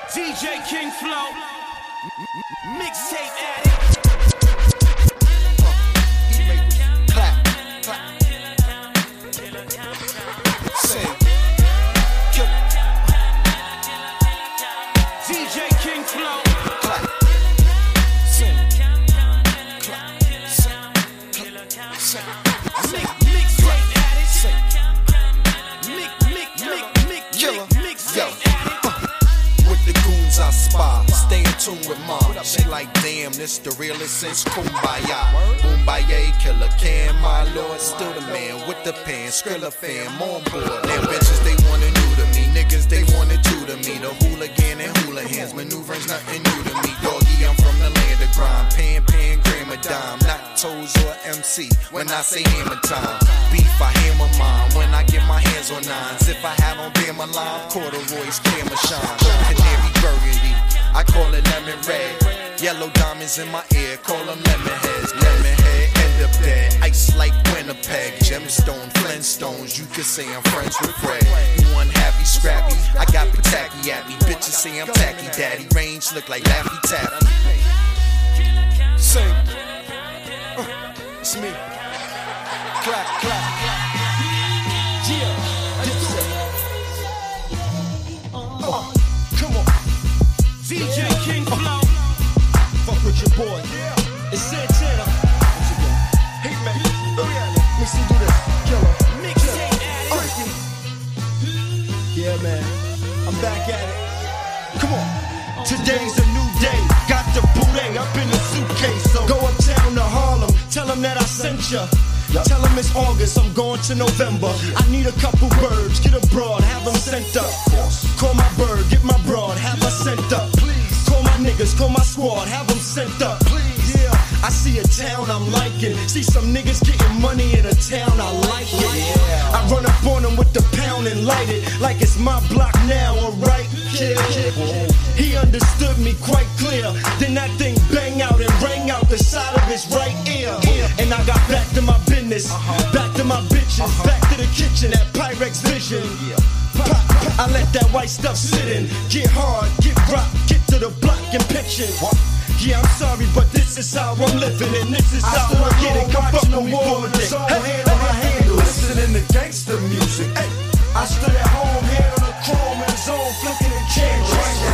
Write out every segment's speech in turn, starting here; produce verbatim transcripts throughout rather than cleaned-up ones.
D J King Flow, mixtape addict. Clap, clap. Sing. Kill. D J King Flow. Clap. Sing. Clap. Sing. Clap. Sing. Mix, mixtape addict. Sing. Mix, mix, mix, mix, Killer. mix, Yo. mixtape addict. With the goons I spy, stay in tune with mom. She like, damn, this the realest since Kumbaya. Kumbaya, Killer Cam, my lord. Still the man with the pen, Skrilla fam on board. Them bitches, they wanna new to me. Niggas, they wanna two to me. The hooligan and hula hands, maneuverings nothing new to me. Doggy, I'm from the land of grime. Pan, pan, gram a dime. Not toes or M C when I say hammer time. Beef, I hammer mine when I get my hands on nines. If I had on Bama line, corduroys, camera shine. Canary burgundy, I call it lemon red. Yellow diamonds in my ear, call them lemon heads. Lemon head, end up dead. Ice like Winnipeg, gemstone, Flintstones. You could say I'm friends with Fred. You unhappy, scrappy, I got Pataki at me. Bitches say I'm tacky daddy. Range look like Laffy Taffy. Sing. Uh, it's me. Clap, clap. Yeah, Dipset. Uh, come on. D J King Flow. Fuck with your boy. It's Santana. Hey man, let me see you do this. Killer. Mixtape addict. Yeah man, I'm back at it. Come on. Today's a new day. Got the booty up in the suitcase. So go uptown to Harlem. Tell them that I sent ya. Tell them it's August, I'm going to November. I need a couple birds, get a broad, have them sent up. Call my bird, get my broad, have her sent up. Call my niggas, call my squad, have them sent up. Yeah, I see a town I'm liking. See some niggas getting money in a town I like it. I run up on them with the pound and light it like it's my block now, alright? Yeah. He understood me quite clear. Then that thing bang out and rang out the side of his right ear. And I got back to my business, back to my bitches, back to the kitchen at Pyrex Vision. Pop, I let that white stuff sit in. Get hard, get rock, get to the block and picture. Yeah, I'm sorry, but this is how I'm living, and this is how I get it. Come fuck with me for a dick. Hand on my handle, listening to gangster music. Hey, I stood at home, hand on the chrome in the zone, flicking the candles.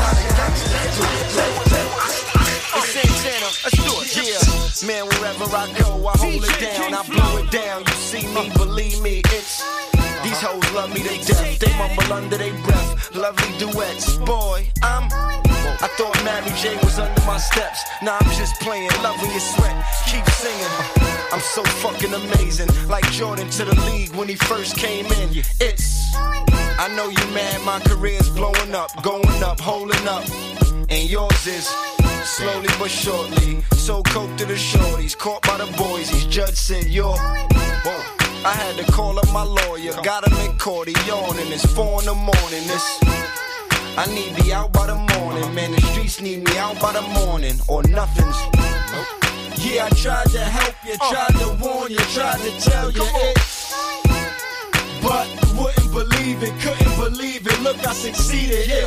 It's Santana, let's do it. Yeah, man, wherever I go, I hold it down, I blow it down. You see me, believe me, it's. These hoes love me to death. They mumble under their breath. Lovely duets. Boy, I'm. I thought Mary J was under my steps. Nah, I'm just playing. Love when you sweat. Keep singing. I'm so fucking amazing. Like Jordan to the league when he first came in. It's. I know you mad. My career's blowing up, going up, holding up. And yours is. Slowly but shortly. So coke to the shorties. Caught by the boys. His judge said you're. Whoa. I had to call up my lawyer, got him in court, he yawning, it's four in the morning, this, I need me out by the morning, man, the streets need me out by the morning, or nothing's, yeah, I tried to help you, tried to warn you, tried to tell you it, but you wouldn't believe it, couldn't believe it, look, I succeeded, yeah.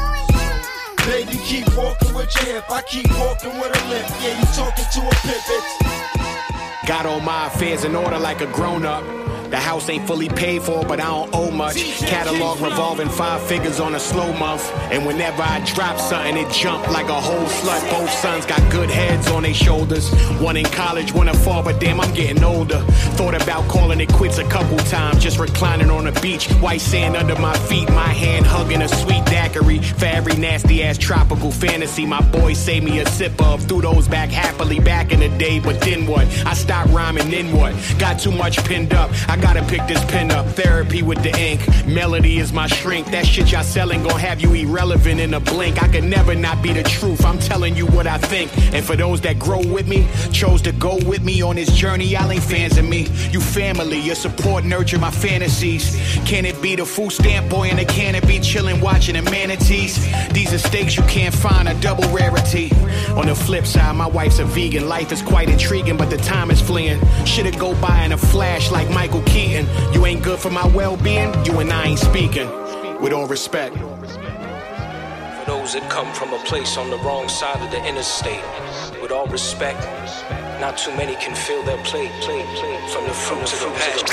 Baby, keep walking with your hip, I keep walking with a limp, yeah, you talking to a pimp, it's. Got all my affairs in order like a grown-up. The house ain't fully paid for, but I don't owe much. Catalog revolving five figures on a slow month. And whenever I drop something, it jump like a whole slut. Both sons got good heads on their shoulders. One in college, one in fall, but damn, I'm getting older. Thought about calling it quits a couple times. Just reclining on the beach, white sand under my feet. My hand hugging a sweet daiquiri. For every nasty-ass tropical fantasy, my boy saved me a sip of. Threw those back happily back in the day, but then what? I stopped rhyming, then what? Got too much pinned up. I gotta pick this pen up, therapy with the ink. Melody is my shrink. That shit y'all selling gon' have you irrelevant in a blink. I could never not be the truth. I'm telling you what I think. And for those that grow with me, chose to go with me on this journey, y'all ain't fans of me. You family, your support nurture my fantasies. Can it be the food stamp boy in the canopy, chilling watching the manatees? These are stakes you can't find, a double rarity. On the flip side, my wife's a vegan. Life is quite intriguing, but the time is fleeing. Shit'll go by in a flash like Michael Keaton. You ain't good for my well-being, you and I ain't speaking. With all respect. For those that come from a place on the wrong side of the interstate, with all respect, not too many can fill their plate, plate, plate from the fruits of the past.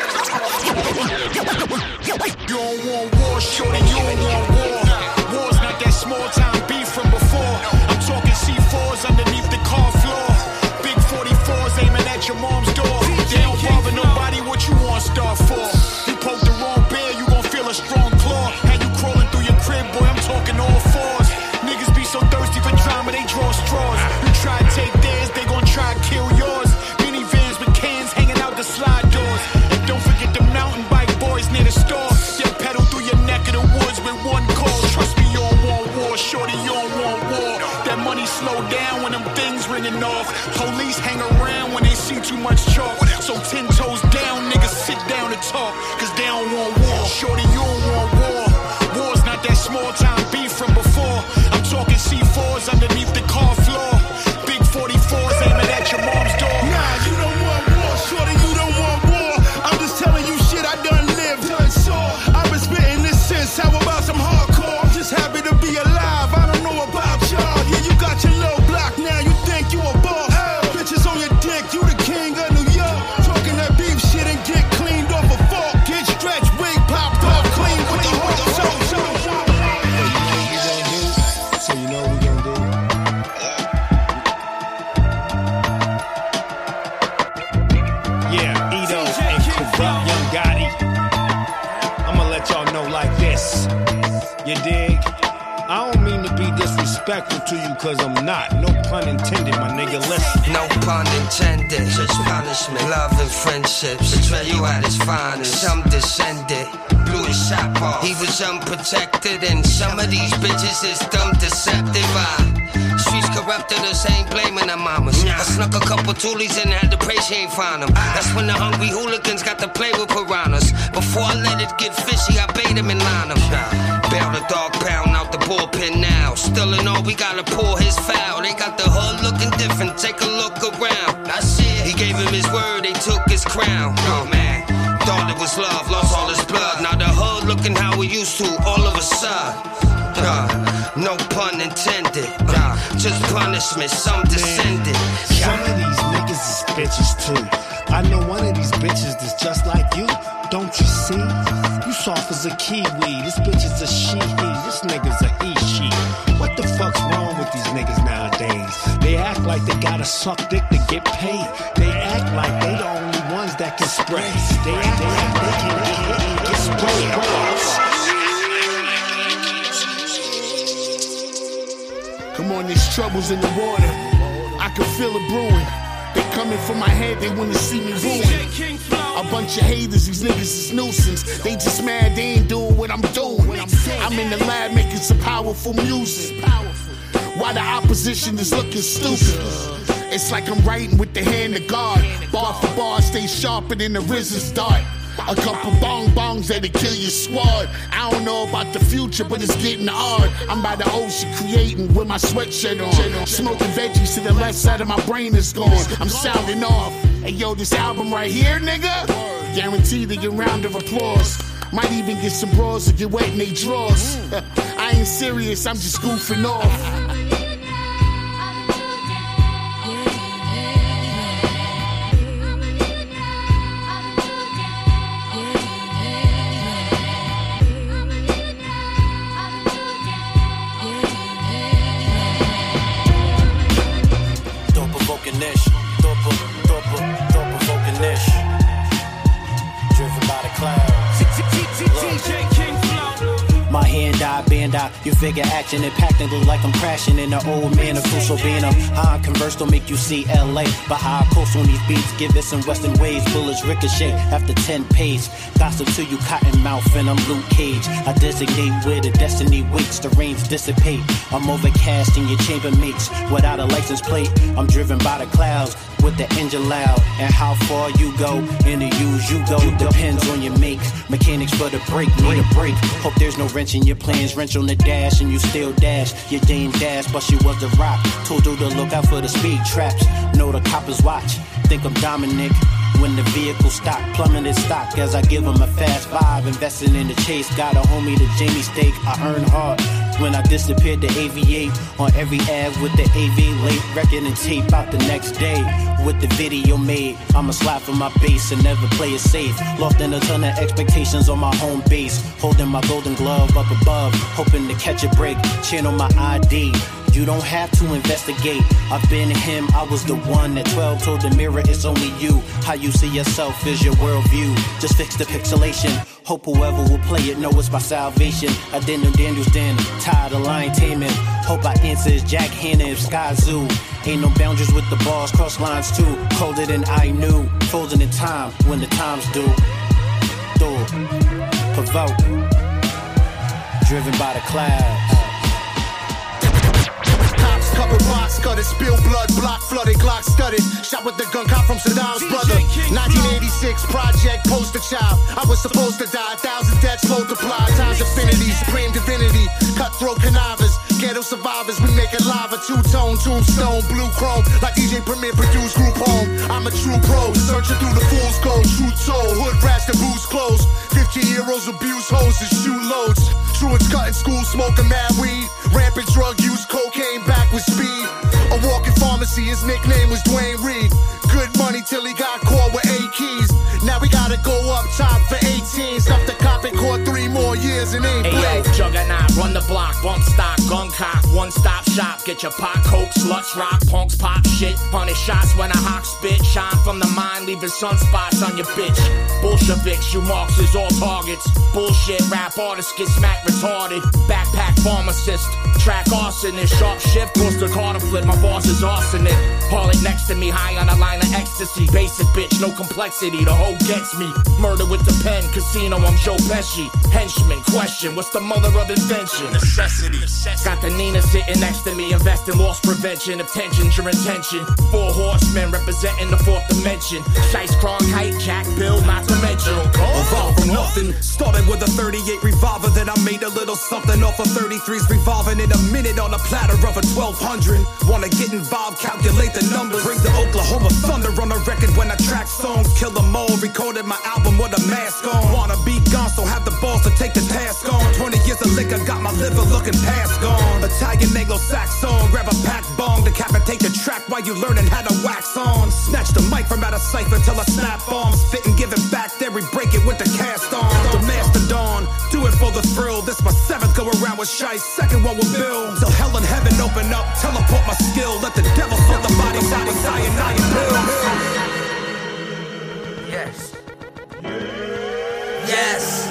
You don't want war, shorty, you don't want war. War's not that small time beef from before. I'm talking C fours underneath the car floor. Big forty-fours aiming at your mom's door. They don't bother nobody what you want star for. You poke the wrong bear, you gon' feel a strong claw. Had you crawling through your crib, boy, I'm talking all fours. Niggas be so thirsty for drama, they draw straws. You try to take theirs, they gon' try to kill yours. Minivans with cans hanging out the slide doors. And don't forget the mountain bike boys near the store. They'll pedal through your neck of the woods with one call. Trust me, you don't want war, shorty, you don't want war. That money slow down when them things ringing off. Police hang around when they see too much chalk. So ten toes down, niggas sit down and talk, cause they don't want war. Shorty, you don't want war. War's not that small time beef from before. I'm talking C fours underneath the car floor. Big forty-fours aiming at your mom's door. Nah, you don't want war, shorty, you don't want war. I'm just telling you shit I done lived, done saw. I've been spitting this since, how about some hardcore? I'm just happy to be alive, I don't know about y'all. Yeah, you got your little block now, you think you a boss. Hey. Bitches on your dick, you the king of New York. Talking that beef shit and get cleaned off a fork. Get stretched, wig popped off, clean with the hook. So, so, so. So you know what we gonna do? Yeah, Edo and Corrupt Young Gotti. I'ma let y'all know like this. You dig? I don't mean to be disrespectful to you, cause I'm not. No pun intended, my nigga. Listen. No pun intended. Just punishment. Love and friendships. Betray you at his finest. Some descended. Blew his shot off. He was unprotected, and some of these bitches is dumb deceptive. I, streets corrupted us, ain't blaming their mamas. I snuck a couple toolies and had to pray she ain't find them. That's when the hungry hooligans got to play with piranhas. Before I let it get fishy, I bait him and line him. Bail the dog pound out the bullpen now. Still in all, we gotta pull his foul. They got the hood looking different, take a look around. I see it. He gave him his word, they took his crown. Oh man, thought it was love, lost all his blood. Now the hood looking how we used to, all of a sudden. Uh, no pun intended, uh, just punishment, some descended. Some of these niggas is bitches too. I know one of these bitches that's just like you. Don't you see? You soft as a kiwi. This bitch is a she, he. This nigga's a he, she. What the fuck's wrong with these niggas nowadays? They act like they gotta suck dick to get paid. They act like they the only ones that can spray. They act like they can get, get sprayed. Come on, there's troubles in the water. I can feel it brewing. They coming for my head, they wanna see me ruin. A bunch of haters, these niggas is nuisance. They just mad they ain't doing what I'm doing. I'm in the lab making some powerful music. Why the opposition is looking stupid? It's like I'm writing with the hand of God. Bar for bar, stay sharper than the R Z A's dart. A couple bong bongs that'll kill your squad. I don't know about the future, but it's getting hard. I'm by the ocean creating with my sweatshirt on. Smoking veggies to the left side of my brain is gone. I'm sounding off. Hey yo, this album right here, nigga, guaranteed to get round of applause. Might even get some bras to get wet in they drawers. I ain't serious, I'm just goofing off. You figure action impacting look like I'm crashing in an old man of crucial being up. How I converse don't make you see L A, but how I coast on these beats, give it some western ways. Bullets ricochet after ten pages. Gossip to you cotton mouth and I'm Luke Cage. I designate where the destiny waits, the rains dissipate. I'm overcast in your chamber mates without a license plate. I'm driven by the clouds with the engine loud. And how far you go in the use you go depends on your make. Mechanics for the brake, need a break. Hope there's no wrench in your plans. Wrench on the dash and you still dash. You didn't dash, but she was the rock. Told you to look out for the speed traps. Know the coppers watch. Think I'm Dominic. When the vehicle stock plummeted stock as I give him a fast vibe. Investing in the chase. Got a homie to Jamie Steak. I earn hard. when I disappeared to aviate on every ad with the A V late record and tape out the next day with the video made. I'ma slide for my bass and never play it safe. Lost in a ton of expectations on my home base, holding my golden glove up above, hoping to catch a break. Channel my I D. You don't have to investigate. I've been him, I was the one at twelve told the mirror it's only you. How you see yourself is your worldview. Just fix the pixelation. Hope whoever will play it know it's my salvation. I didn't know Daniel's den, tired of lion taming. Hope I answer is Jack Hanna if Sky Zoo. Ain't no boundaries with the bars, cross lines too. Colder than I knew, frozen in time when the time's due. Thor, provoke, driven by the clouds. Couple box cutters, spill blood, block flooded, Glock studded. Shot with the gun, cop from Saddam's brother. nineteen eighty-six, project, poster child. I was supposed to die, a thousand deaths multiplied. Times infinity, supreme divinity. Cutthroat connivers, ghetto survivors. We make it lava, two-tone, tombstone, blue chrome. Like D J Premier produced group home. I'm a true pro, searching through the fool's gold. True soul, hood rats and booze clothes. fifteen heroes abuse hoes and shoot loads. Truants cutting school, smoking mad weed. Rampant drug use, cocaine back with speed. A walking pharmacy, his nickname was Dwayne Reed. Good money till he got caught with eight keys. Now we gotta go up top for eighteen. Stuff the cop and caught three more years and ain't hey, yo, Juggernaut, run the block, bump stock, gun cock, one stop shop. Get your pot, coke, sluts, rock, punks, pop shit. Punish shots when I hawk spit. Shine from the mind, leaving sunspots on your bitch. Bolsheviks, you Marxists, all targets. Bullshit, rap artists get smacked retarded. Backpack pharmacist, track arsonist. Sharp shift, course the car to flip, my boss is arsonist. Harlot next to me, high on a line of ecstasy. Basic bitch, no complexity, the hoe gets me. Murder with the pen, casino, I'm Joe Pesci. Henchman, question, what's the mother of invention? Necessity. Got the Nina sitting next to me, invest in loss prevention. If tension's your intention, four horsemen representing the fourth dimension. Shice, Cronkite, Jack, Bill, not to mention. Evolved from nothing, started with a thirty-eight revolver. Then I made a little something off of thirty-threes revolving in a minute on a platter of a twelve hundred. Wanna get involved, calculate the numbers. Bring the Oklahoma Thunder on the record when I track songs. Kill them all, recorded my album with a mask on. Wanna be gone, so have the balls to take the task on. twenty years of liquor, got my liver looking past gone. Italian Anglo-Saxon, grab a pack bong. Decapitate the track while you learning how to wax on. Snatch the mic from out of cipher till I snap bombs. Spit and give it back, then we break it with the cast on. The Mastodon, do it for the thrill. This my seventh go around with Shice, second one with Bill. Till hell and heaven open up, teleport my skill. Let the devil sort the bodies out with cyanide pills. Yes. Yes.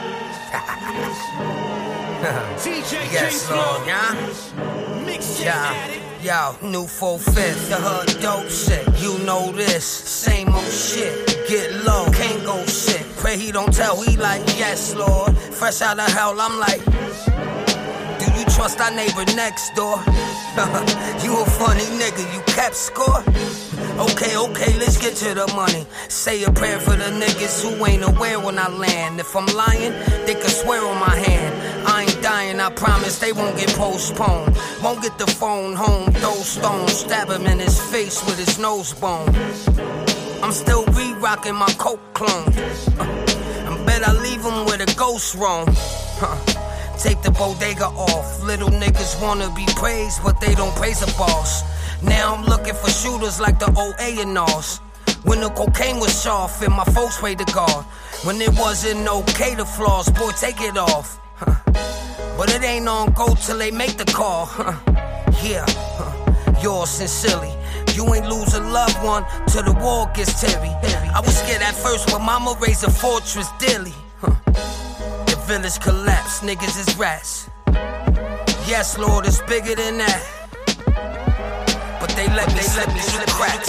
Yes, Lord, yeah? Yeah. Yo, new four fifth, the hood dope shit. You know this, same old shit. Get low, can't go shit. Pray he don't tell, he like, yes, Lord. Fresh out of hell, I'm like, do you trust our neighbor next door? You a funny nigga, you kept score? Okay, okay, let's get to the money. Say a prayer for the niggas who ain't aware when I land. If I'm lying, they can swear on my hand. I ain't dying, I promise they won't get postponed. Won't get the phone home, throw stones. Stab him in his face with his nose bone. I'm still re-rocking my coke clone. I bet I leave him where the ghosts roam. Take the bodega off. Little niggas wanna be praised, but they don't praise a boss. Now I'm looking for shooters like the O A and Nos. When the cocaine was soft and my folks prayed to God. When it wasn't okay to flaws, boy, take it off. Huh. But it ain't on go till they make the call. Huh. Yeah, huh. Yours sincerely. You ain't lose a loved one till the war gets teary. I was scared at first, but mama raised a fortress daily. Huh. The village collapsed, niggas is rats. Yes, Lord, it's bigger than that. But they let me slip through the cracks.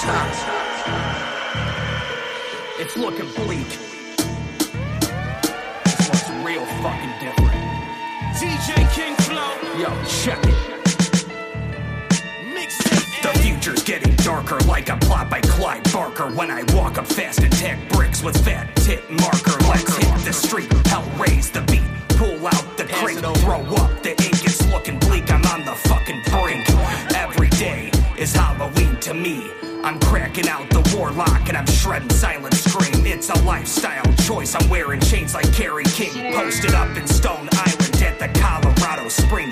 It's looking bleak. This looks real fucking different. D J King Flow. Yo, check it. The future's getting darker like a plot by Clyde Barker. When I walk up fast and tag bricks with fat tip marker. Let's hit the street, hell raise the beat. Pull out the crate, throw up the ink. It's looking bleak, I'm on the fucking brink. Every day is Halloween to me. I'm cracking out the warlock and I'm shredding silent scream. It's a lifestyle choice, I'm wearing chains like Kerry King. Posted up in Stone Island at the Colorado Springs.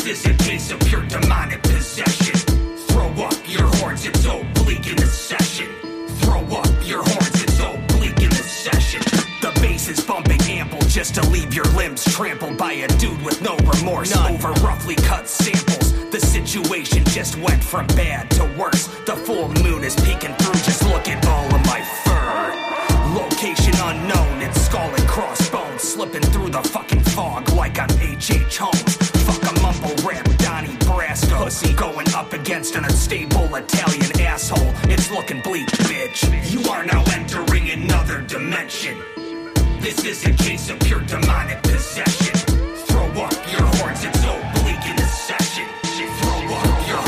This is a case of pure demonic possession. Throw up your horns, it's oblique in the session. Throw up your horns, it's oblique in the session. The bass is bumping ample just to leave your limbs trampled by a dude with no remorse. None. Over roughly cut samples. The situation just went from bad to worse. The full moon is peeking through, just look at all of my fur. Location unknown, it's skull and crossbones. Slipping through the fucking fog like I'm H H. Holmes. Fuck a mumble rap, Donnie Brasco. Pussy going up against an unstable Italian asshole. It's looking bleak, bitch. You are now entering another dimension. This is a case of pure demonic possession. Throw up your horns, it's oblique in the session. Throw up your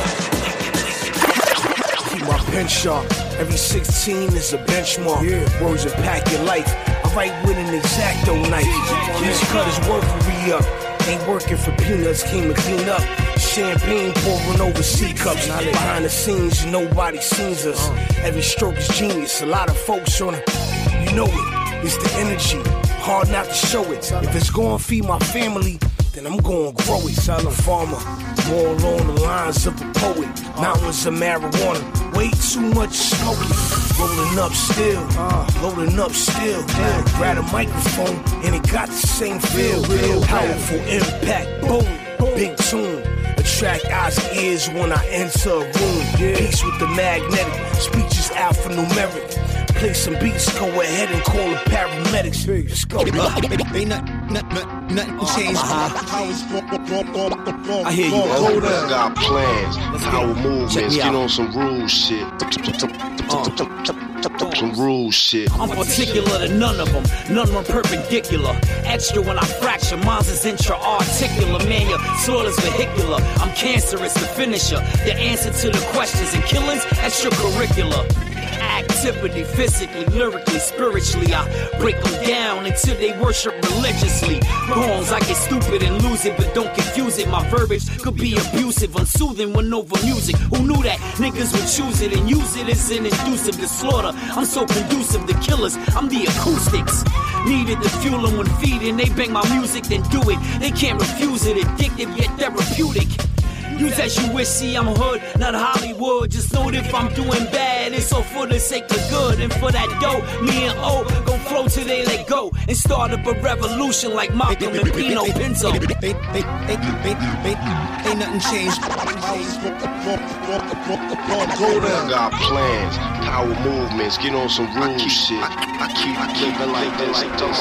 horns. Keep my pen sharp. Every sixteen is a benchmark. Yeah. Words impact your life. I write with an X-Acto knife. These cutters work for re-up. Ain't working for peanuts, came to clean up. Champagne pouring over C-cups. Behind the scenes, nobody sees us. Every stroke is genius. A lot of folks on it. You know it. It's the energy. Hard not to show it. If it's gonna feed my family, then I'm gonna grow it. Tell a farmer, more along the lines of a poet. Mountains of marijuana, way too much smoking. Rolling up still, loading up still. Grab a microphone and it got the same feel. Real powerful impact, boom, big tune. Attract eyes and ears when I enter a room. Peace with the magnetic, speech is alphanumeric. Play some beats, go ahead and call the paramedics. Let's go. Ain't nothing, nothing, nothing changed. I hear you. Hold up. I got plans. Power movements. Get on some rules shit. Some rules shit. I'm particular to none of them. None run perpendicular. Extra when I fracture. Mine's is intra-articular. Man, your soul is vehicular. I'm cancerous, the finisher. The answer to the questions and killings, extracurricular. Activity, physically, lyrically, spiritually, I break them down until they worship religiously. Wrongs, I get stupid and lose it, but don't confuse it. My verbiage could be abusive, unsoothing when over music. Who knew that niggas would choose it and use it as an inducive to slaughter? I'm so conducive to killers, I'm the acoustics. Needed to fuel them when feeding, they bang my music, then do it. They can't refuse it, addictive yet therapeutic. Use as you wish, see I'm hood, not Hollywood. Just know that if I'm doing bad, it's all for the sake of good. And for that dough, me and O gon' flow till they let go and start up a revolution like Malcolm and Pino Pinto. Ain't, ain't, ain't, ain't, ain't nothing changed. I got plans, power movements, get on some rules shit. I keep, I keep it like this.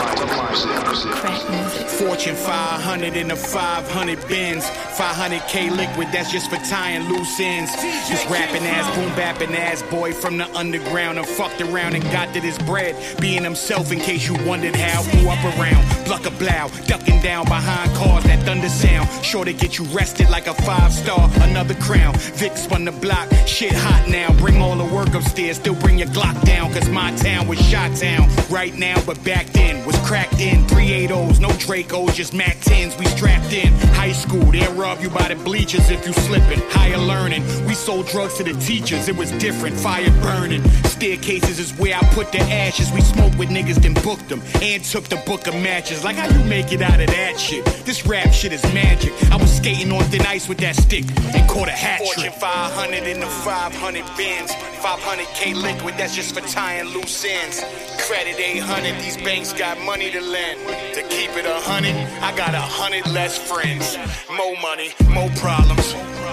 Fortune five hundred in the five hundred bins, five hundred K liquid. That's just for tying loose ends. This rapping ass, boom bapping ass boy from the underground and fucked around and got to this bread. Being himself in case you wondered how. Grew up around, pluck a blow, ducking down behind cars that thunder sound. Sure to get you rested like a five star, another crown. Vic spun the block, shit hot now. Bring all the work upstairs, still bring your Glock down. Cause my town was shot town right now, but back then was cracked in. three eighties, no Dracos, just Mac tens, we strapped in. High school, they'll rub you by the bleachers if you slipping. Higher learning, we sold drugs to the teachers, it was different. Fire burning, staircases is where I put the ashes. We smoked with niggas, then booked them and took the book of matches. Like how you make it out of that shit? This rap shit is magic. I was skating on thin ice with that stick and caught a hat trick. Fortune five hundred in the five hundred bins, five hundred K liquid, that's just for tying loose ends. Credit eight hundred, these banks got money to lend. To keep it a hundred, I got a hundred less friends. More money, more problems.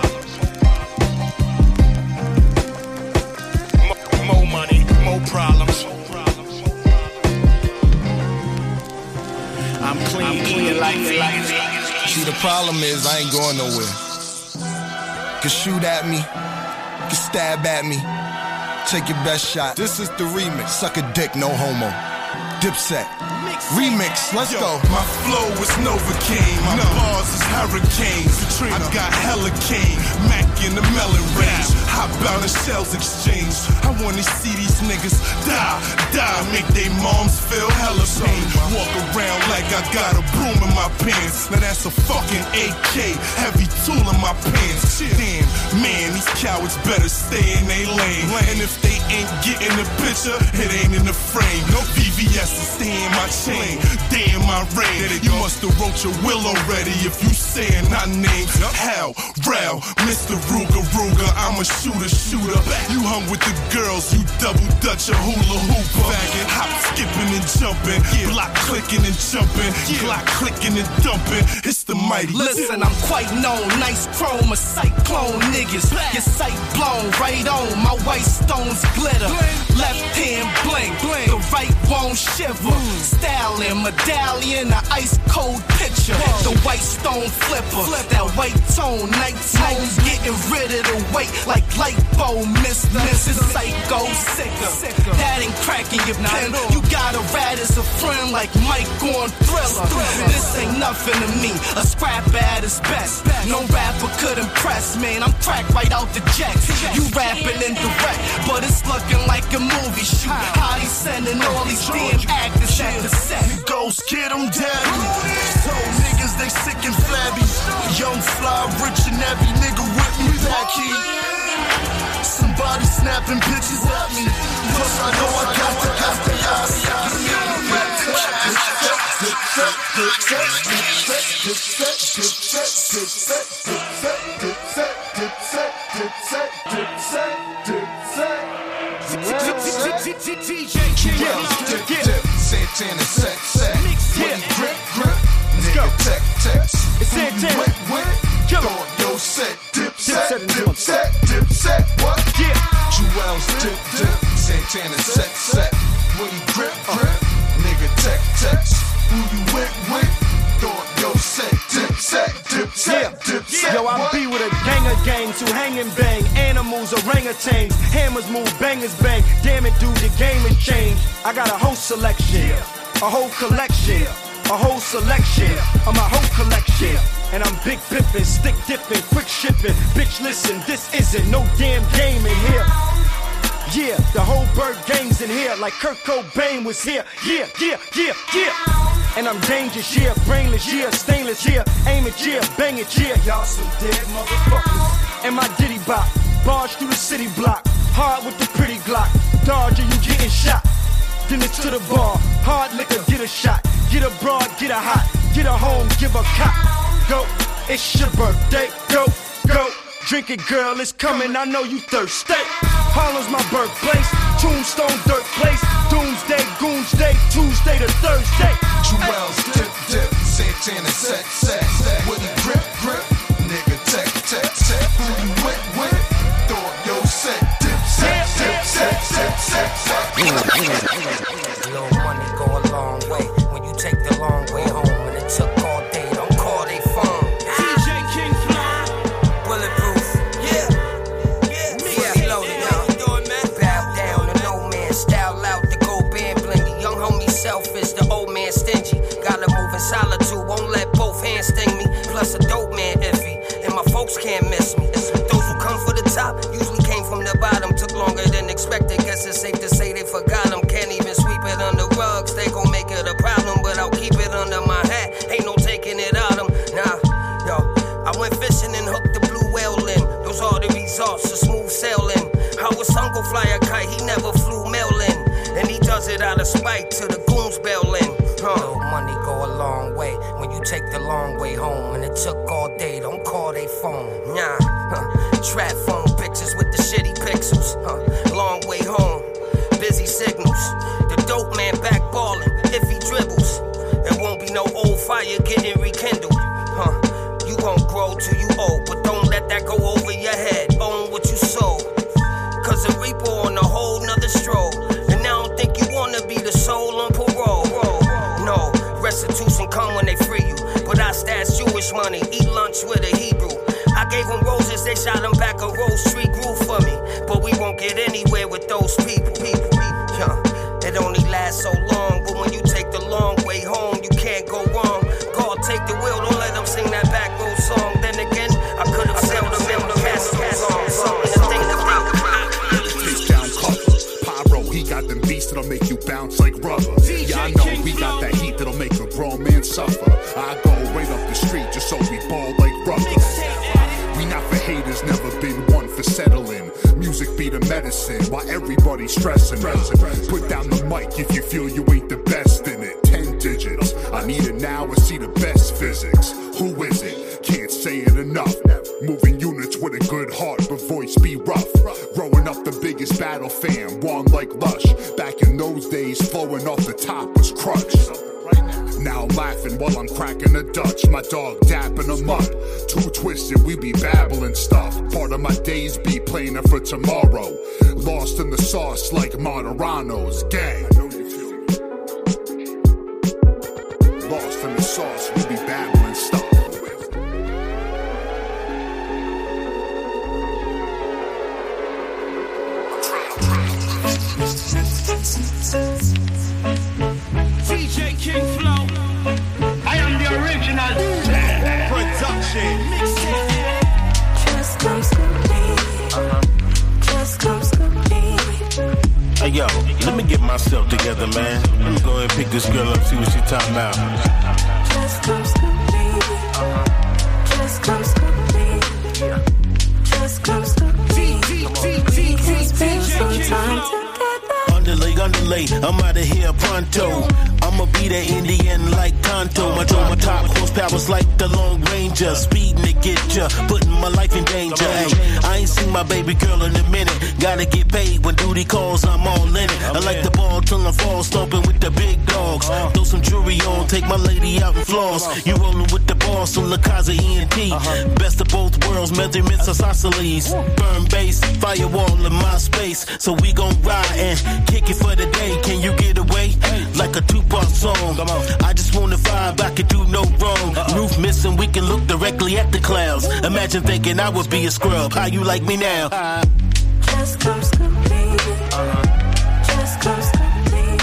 More money, more problems. I'm clean, clean like Vegas. See, the problem is I ain't going nowhere. Can shoot at me, can stab at me. Take your best shot. This is the remix. Suck a dick, no homo. Dipset. Remix, let's Yo, go. My flow is Novocaine, my no. bars is hurricanes. Katrina. I got hella cane, Mac in the melon range. Hop out and shells exchange. I wanna see these niggas die, die, make they moms feel hella pain. Walk around like I got a broom in my pants. Now that's a fucking A K, heavy tool in my pants. Damn, man, these these cowards better stay in their lane. And if they ain't getting the picture, it ain't in the frame. No V V S is stay in my chain, they in my reign. You must have wrote your will already if you saying our names. Hal, Rao, Mister Ruga Ruga, I'm a shooter shooter. You hung with the girls, you double dutch a hula hooper. Hop skipping and jumping, block clicking and jumping, block clicking and dumping. It's the mighty. Listen, I'm quite known, nice chrome, a cyclone niggas. Your sight blown right on, my white stones glitter. Left hand blink, the right won't shiver. Stallion, medallion, an ice cold picture. The white stone flipper, that white tone, night tones, getting rid of the weight like lipo, mister. Missus Psycho sicker. That ain't cracking your pen. You got a rat as a friend like Mike on Thriller. This ain't nothing to me, a scrap at its best. No rapper could impress, man. I'm cracked right out the jacks. You rapping indirect, but it's looking like a movie shoot. How they sending all these damn actors at the set? Ghost kid, I'm daddy. So niggas, they sick and flabby. Young fly, rich and heavy, nigga with me back here. Somebody snapping pictures at me. Plus I know I got the got the Santana set set. When you grip grip, nigga tech text. It's Santana. Wet wet. Kill on your set. Dip set. Dip set. Dip set. What? Yeah. Jewels dip dip. Santana set set. When you grip grip, nigga tech text. Who you with with? Throw your set. Dip set. Dip set. Dip set. Yo, I be with a gang of gangs who hang and bang. Animals, orangutans, hammers move, bangers bang. Damn it, dude, the game has changed. I got a whole selection, a whole collection, a whole selection of my whole collection. And I'm big pimpin', stick dipping, quick shipping. Bitch, listen, this isn't no damn game in here. Yeah, the whole bird gang's in here, like Kurt Cobain was here. Yeah, yeah, yeah, yeah. And I'm dangerous, yeah, brainless, yeah, stainless, yeah, aim it, yeah, bang it, yeah. Y'all some dead motherfuckers. And my ditty bop, barge through the city block, hard with the pretty Glock. Dodger, you getting shot. Then it's to the bar, hard liquor, get a shot. Get a broad, get a hot, get a home, give a cop. Go, it's your birthday, go, go. Drink it, girl, it's coming, I know you thirsty. Harlem's my birthplace, Tombstone, dirt place. Doomsday, Goonsday, Tuesday to Thursday. Jewels dip dip, Santana set set. When you grip grip, nigga tech tech tech. Who you with with? Throw your set. Dip set, dip set, dip set, set. Little money go a long way when you take the long way home. And it took all day, don't call they phone. D J King Flow. Bulletproof, yeah, yeah, yeah. Loaded now. Bow down to no man, style out the gold band blingy. Young homie selfish, the old man stingy. Gotta move in solitude, won't let both hands sting me. Plus a dope man iffy, and my folks can't miss me. Those who come for the top usually came from the bottom. Took longer than expected, guess it's safe to say they forgot them. Can't even sweep it under rugs, they gon' make it a problem. But I'll keep it under my hat, ain't no taking it out of 'em. Nah, yo, I went fishing and hooked the blue whale in. Those are the results of smooth sailing. How a son go fly a kite, he never flew mail-in. And he does it out of spite till the goons bail in. Huh. Little money go a long way when you take the long way home. And it took all day, don't call they phone. Nah, huh. Trap phone pictures with the shitty pixels. Huh. Long way home, busy signals. The dope man back ballin', if he dribbles. There won't be no old fire getting rekindled. Huh. You gon' grow till you old, but don't let that go over your head. Own what you sow. Cause a reaper on a whole nother stroll. And I don't think you wanna be the soul on parole. No, restitution come when they free you. But I stash Jewish money, eat lunch with a Hebrew. I gave them roses, they shot them back a Rose Street grew for me. But we won't get anywhere with those people. people, people. Yeah. It only lasts so long, but when you take the long way home, you can't go wrong. God, take the wheel, don't let them sing that back road song. Then again, I could have sailed them in the castle song. He got them beats that'll make you bounce like rubber. Yeah, I know we got that heat that'll make a grown man suffer. I go right up the street just so we ball like rubber. We not for haters, never been one for stressing it. Put down the mic if you feel you ain't the best in it. Ten digits, I need it now and see the best physics. Who is it? Can't say it enough. Moving units with a good heart, but voice be rough. Growing up the biggest battle fan, one like Lush. Back in those days, flowing off the top was crutch. Now I'm laughing while I'm cracking a Dutch. My dog dapping a mutt. Too twisted, we be babbling stuff. Part of my days be planning for tomorrow. Lost in the sauce like Moderanos. Gang. Lost in the sauce, we be babbling stuff. D J King Flow. I am the original production. Just come scoop me. Just come scoop me. Hey yo, let me get myself together, man. Let me go ahead and pick this girl up, see what she talking about. Just come scoop me. Just come scoop me. Just come scoop me. We can spend some time together. Underlay, underlay, I'm out of here pronto. I'ma be that Indian like Tonto. My draw, my top horsepower's like the Long Ranger. Speeding to get ya, putting my life in danger. Hey, I ain't seen my baby girl in a minute. Gotta get paid when duty calls, I'm all in it. I like the ball till I fall, stomping with the big dogs. Throw some jewelry on, take my lady out and floss. You rolling with the boss on La Casa E N T. Best of both worlds, measurements isosceles. Burn bass, firewall in my space. So we gon' ride and kick it for the day. Can you get away? Like a Tupac song. I just wanna vibe, I could do no wrong. Roof missing, we can look directly at the clouds. Imagine thinking I would be a scrub. How you like me now? Just come scoop me. Just come scoop me.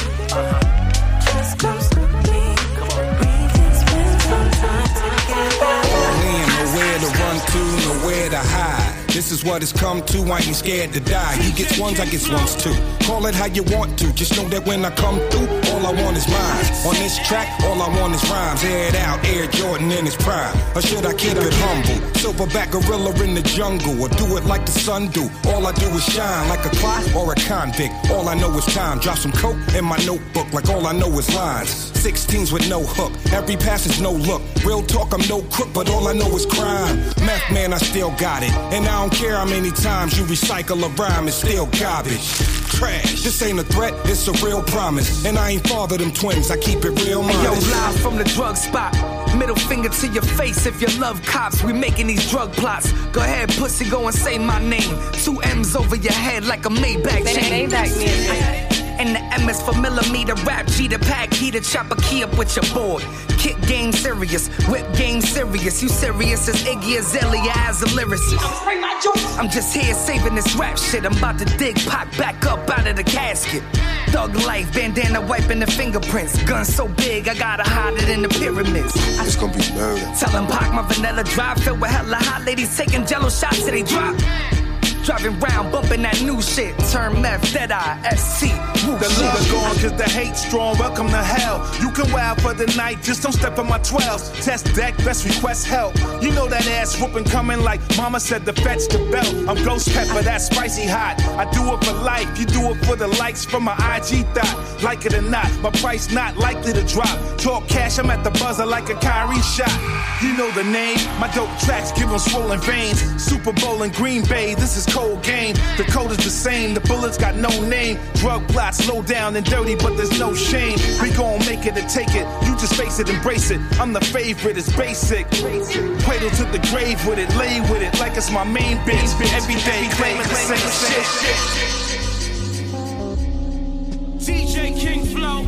Just come scoop me. We can spend some time together. We ain't nowhere to run to, nowhere to hide. This is what it's come to, I ain't scared to die. You get ones, I get ones too. Call it how you want to, just know that when I come through, all I want is mine. On this track, all I want is rhymes. Air it out, Air Jordan in his prime. Or should I keep it humble? Silverback gorilla in the jungle, or do it like the sun do. All I do is shine, like a clock or a convict. All I know is time, drop some coke in my notebook, like all I know is lines. Sixteens with no hook, every pass is no look. Real talk, I'm no crook, but all I know is crime. Meth man, I still got it, and I don't care how many times you recycle a rhyme, it's still garbage. Trash, this ain't a threat, it's a real promise. And I ain't father them twins, I keep it real honest. Hey, yo, live from the drug spot. Middle finger to your face if you love cops. We making these drug plots. Go ahead, pussy, go and say my name. Two M's over your head like a Maybach chain. Maybach music. And the M is for millimeter, rap G to pack, he to chop a key up with your board. Kick game serious, whip game serious. You serious as Iggy Azalea as a lyricist. I'm just here saving this rap shit. I'm about to dig Pac back up out of the casket. Thug life, bandana wiping the fingerprints. Gun so big, I gotta hide it in the pyramids. It's gonna be murder. Tellin' Pac my vanilla drive filled with hella hot ladies taking jello shots till they drop. Driving round, bumping that new shit. Turn meth, dead eye, S C. The love gone, cause the hate strong. Welcome to hell. You can wild for the night, just don't step on my twelves. Test deck, best request help. You know that ass whooping coming like mama said to fetch the belt. I'm Ghost Pepper, that's spicy hot. I do it for life, you do it for the likes from my I G thought. Like it or not, my price not likely to drop. Talk cash, I'm at the buzzer like a Kyrie shot. You know the name, my dope tracks give them swollen veins. Super Bowl in Green Bay, this is cold game. The code is the same, the bullets got no name. Drug plots slow down and dirty, but there's no shame. We gon' make it or take it, you just face it, embrace it. I'm the favorite, it's basic. Cradle to the grave with it, lay with it like it's my main bitch. Every day claiming the same shit. D J King Flow.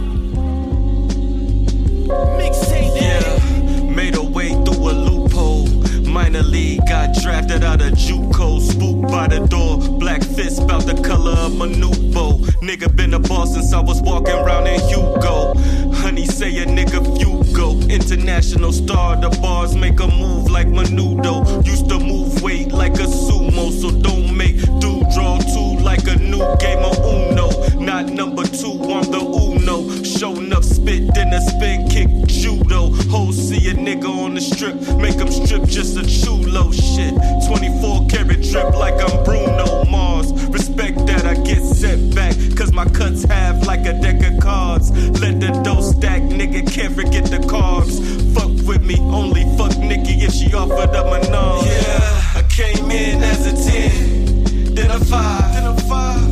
Mixtape. Yeah, made a way through a loophole. Minor league, got drafted out of JUCO. Spooked by the door, black fist about the color of my nouveau. Nigga been a boss since I was walking around in Hugo. Honey say a nigga Fugo. International star, the bars make a move like Menudo. Used to move weight like a sumo, so don't make do draw two like a new game of Uno. Not number two, I'm the Uno. Show enough spit, then a spin kick judo. Hoes see a nigga on the strip, make him strip just a chulo shit. twenty-four karat drip like I'm Bruno Mars. Respect that I get set back, cause my cuts have like a deck of cards. Let the dough stack, nigga can't forget the carbs. Fuck with me, only fuck Nikki if she offered up my nom. Yeah, I came in as a ten, then a five, then a five.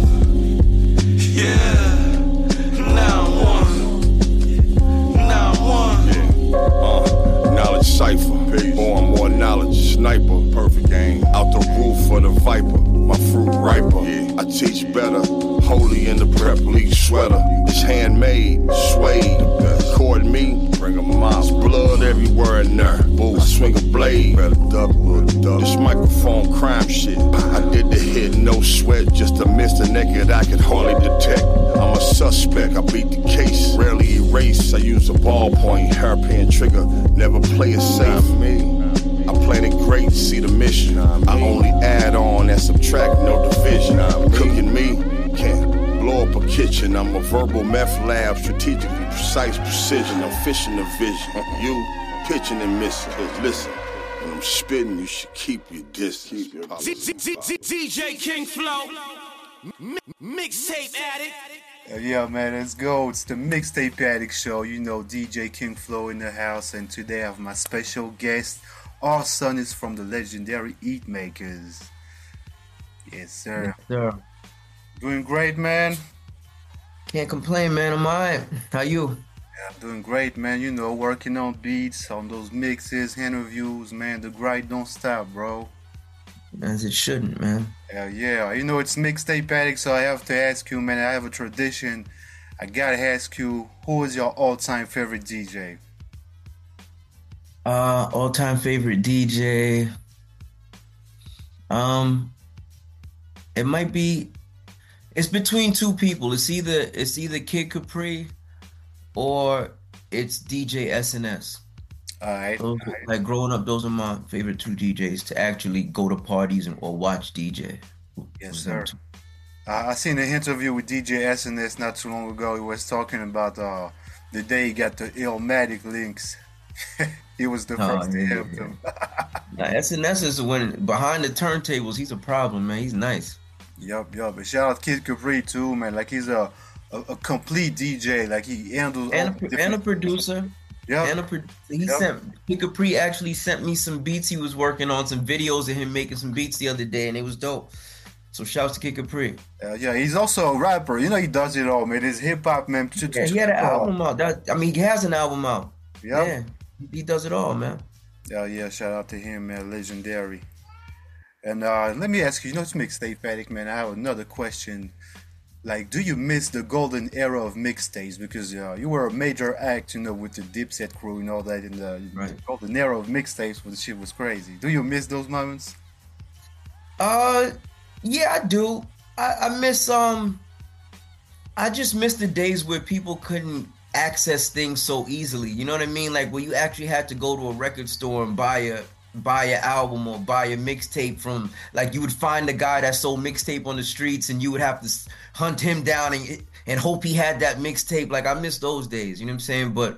Yeah, now I'm one, now I'm one. Yeah, uh, knowledge cipher, born more knowledge, sniper, perfect game. Out the roof for the viper, my fruit riper. Yeah, I teach better, holy in the prep league sweater. It's handmade, suede. Record me, bring a mouse, blood everywhere in there. Boo, swing a blade, better duck, duck. This microphone crime shit. I did the hit, no sweat, just to miss the naked I could hardly detect. I'm a suspect, I beat the case, rarely erase. I use a ballpoint, hairpin trigger, never play it safe. Me. I played it great, see the mission. I only add on and subtract, no division. Cooking me, can't blow up a kitchen. I'm a verbal meth lab, strategically precise precision. I'm fishing the vision. You pitching and missing. Listen, when I'm spitting, you should keep your distance. D J King Flow, mixtape addict. Uh, yeah, man, let's go. It's the Mixtape Addict Show. You know, D J King Flow in the house, and today I have my special guest. Our son is from the legendary Eat Makers. Yes, sir. Yes, sir. Doing great, man. Can't complain, man. I'm alright. How you? Yeah, I'm doing great, man. You know, working on beats, on those mixes, interviews, man. The grind don't stop, bro. As it shouldn't, man. Yeah, yeah. You know, it's Mixtape Addict, so I have to ask you, man. I have a tradition. I gotta ask you, who is your all-time favorite D J? Uh, all-time favorite D J. Um, it might be. It's between two people. It's either it's either Kid Capri, or it's D J S N S. All right. Those, all right. Like growing up, those are my favorite two D Js to actually go to parties and or watch D J. Yes, sir. Uh, I seen an interview with D J S N S not too long ago. He was talking about uh, the day he got the Illmatic links. He was the Oh, first to yeah, have yeah. them. Now, S N S is when behind the turntables. He's a problem, man. He's nice. Yup, yup. But shout out Kid Capri too, man. Like he's a a, a complete D J. Like he handles all And a, different- and a producer. Yeah. And a pro- he Yep. sent Kid Capri actually sent me some beats. He was working on some videos of him making some beats the other day, and it was dope. So shouts to Kid Capri. Uh, yeah, he's also a rapper. You know, he does it all, man. His hip hop, man. Yeah, he had an album out. That, I mean, he has an album out. Yep. Yeah, he does it all, man. Yeah, yeah. Shout out to him, man. Legendary. And uh, let me ask you, you know, it's Mixtape Addict, man. I have another question. Like, do you miss the golden era of mixtapes? Because uh, you were a major act, you know, with the Dipset crew and all that in the, the golden era of mixtapes, when the shit was crazy. Do you miss those moments? Uh, yeah, I do. I, I miss um. I just miss the days where people couldn't access things so easily. You know what I mean? Like where you actually had to go to a record store and buy a buy an album or buy a mixtape from. Like you would find a guy that sold mixtape on the streets, and you would have to s- hunt him down and and hope he had that mixtape. Like I miss those days. You know what I'm saying? But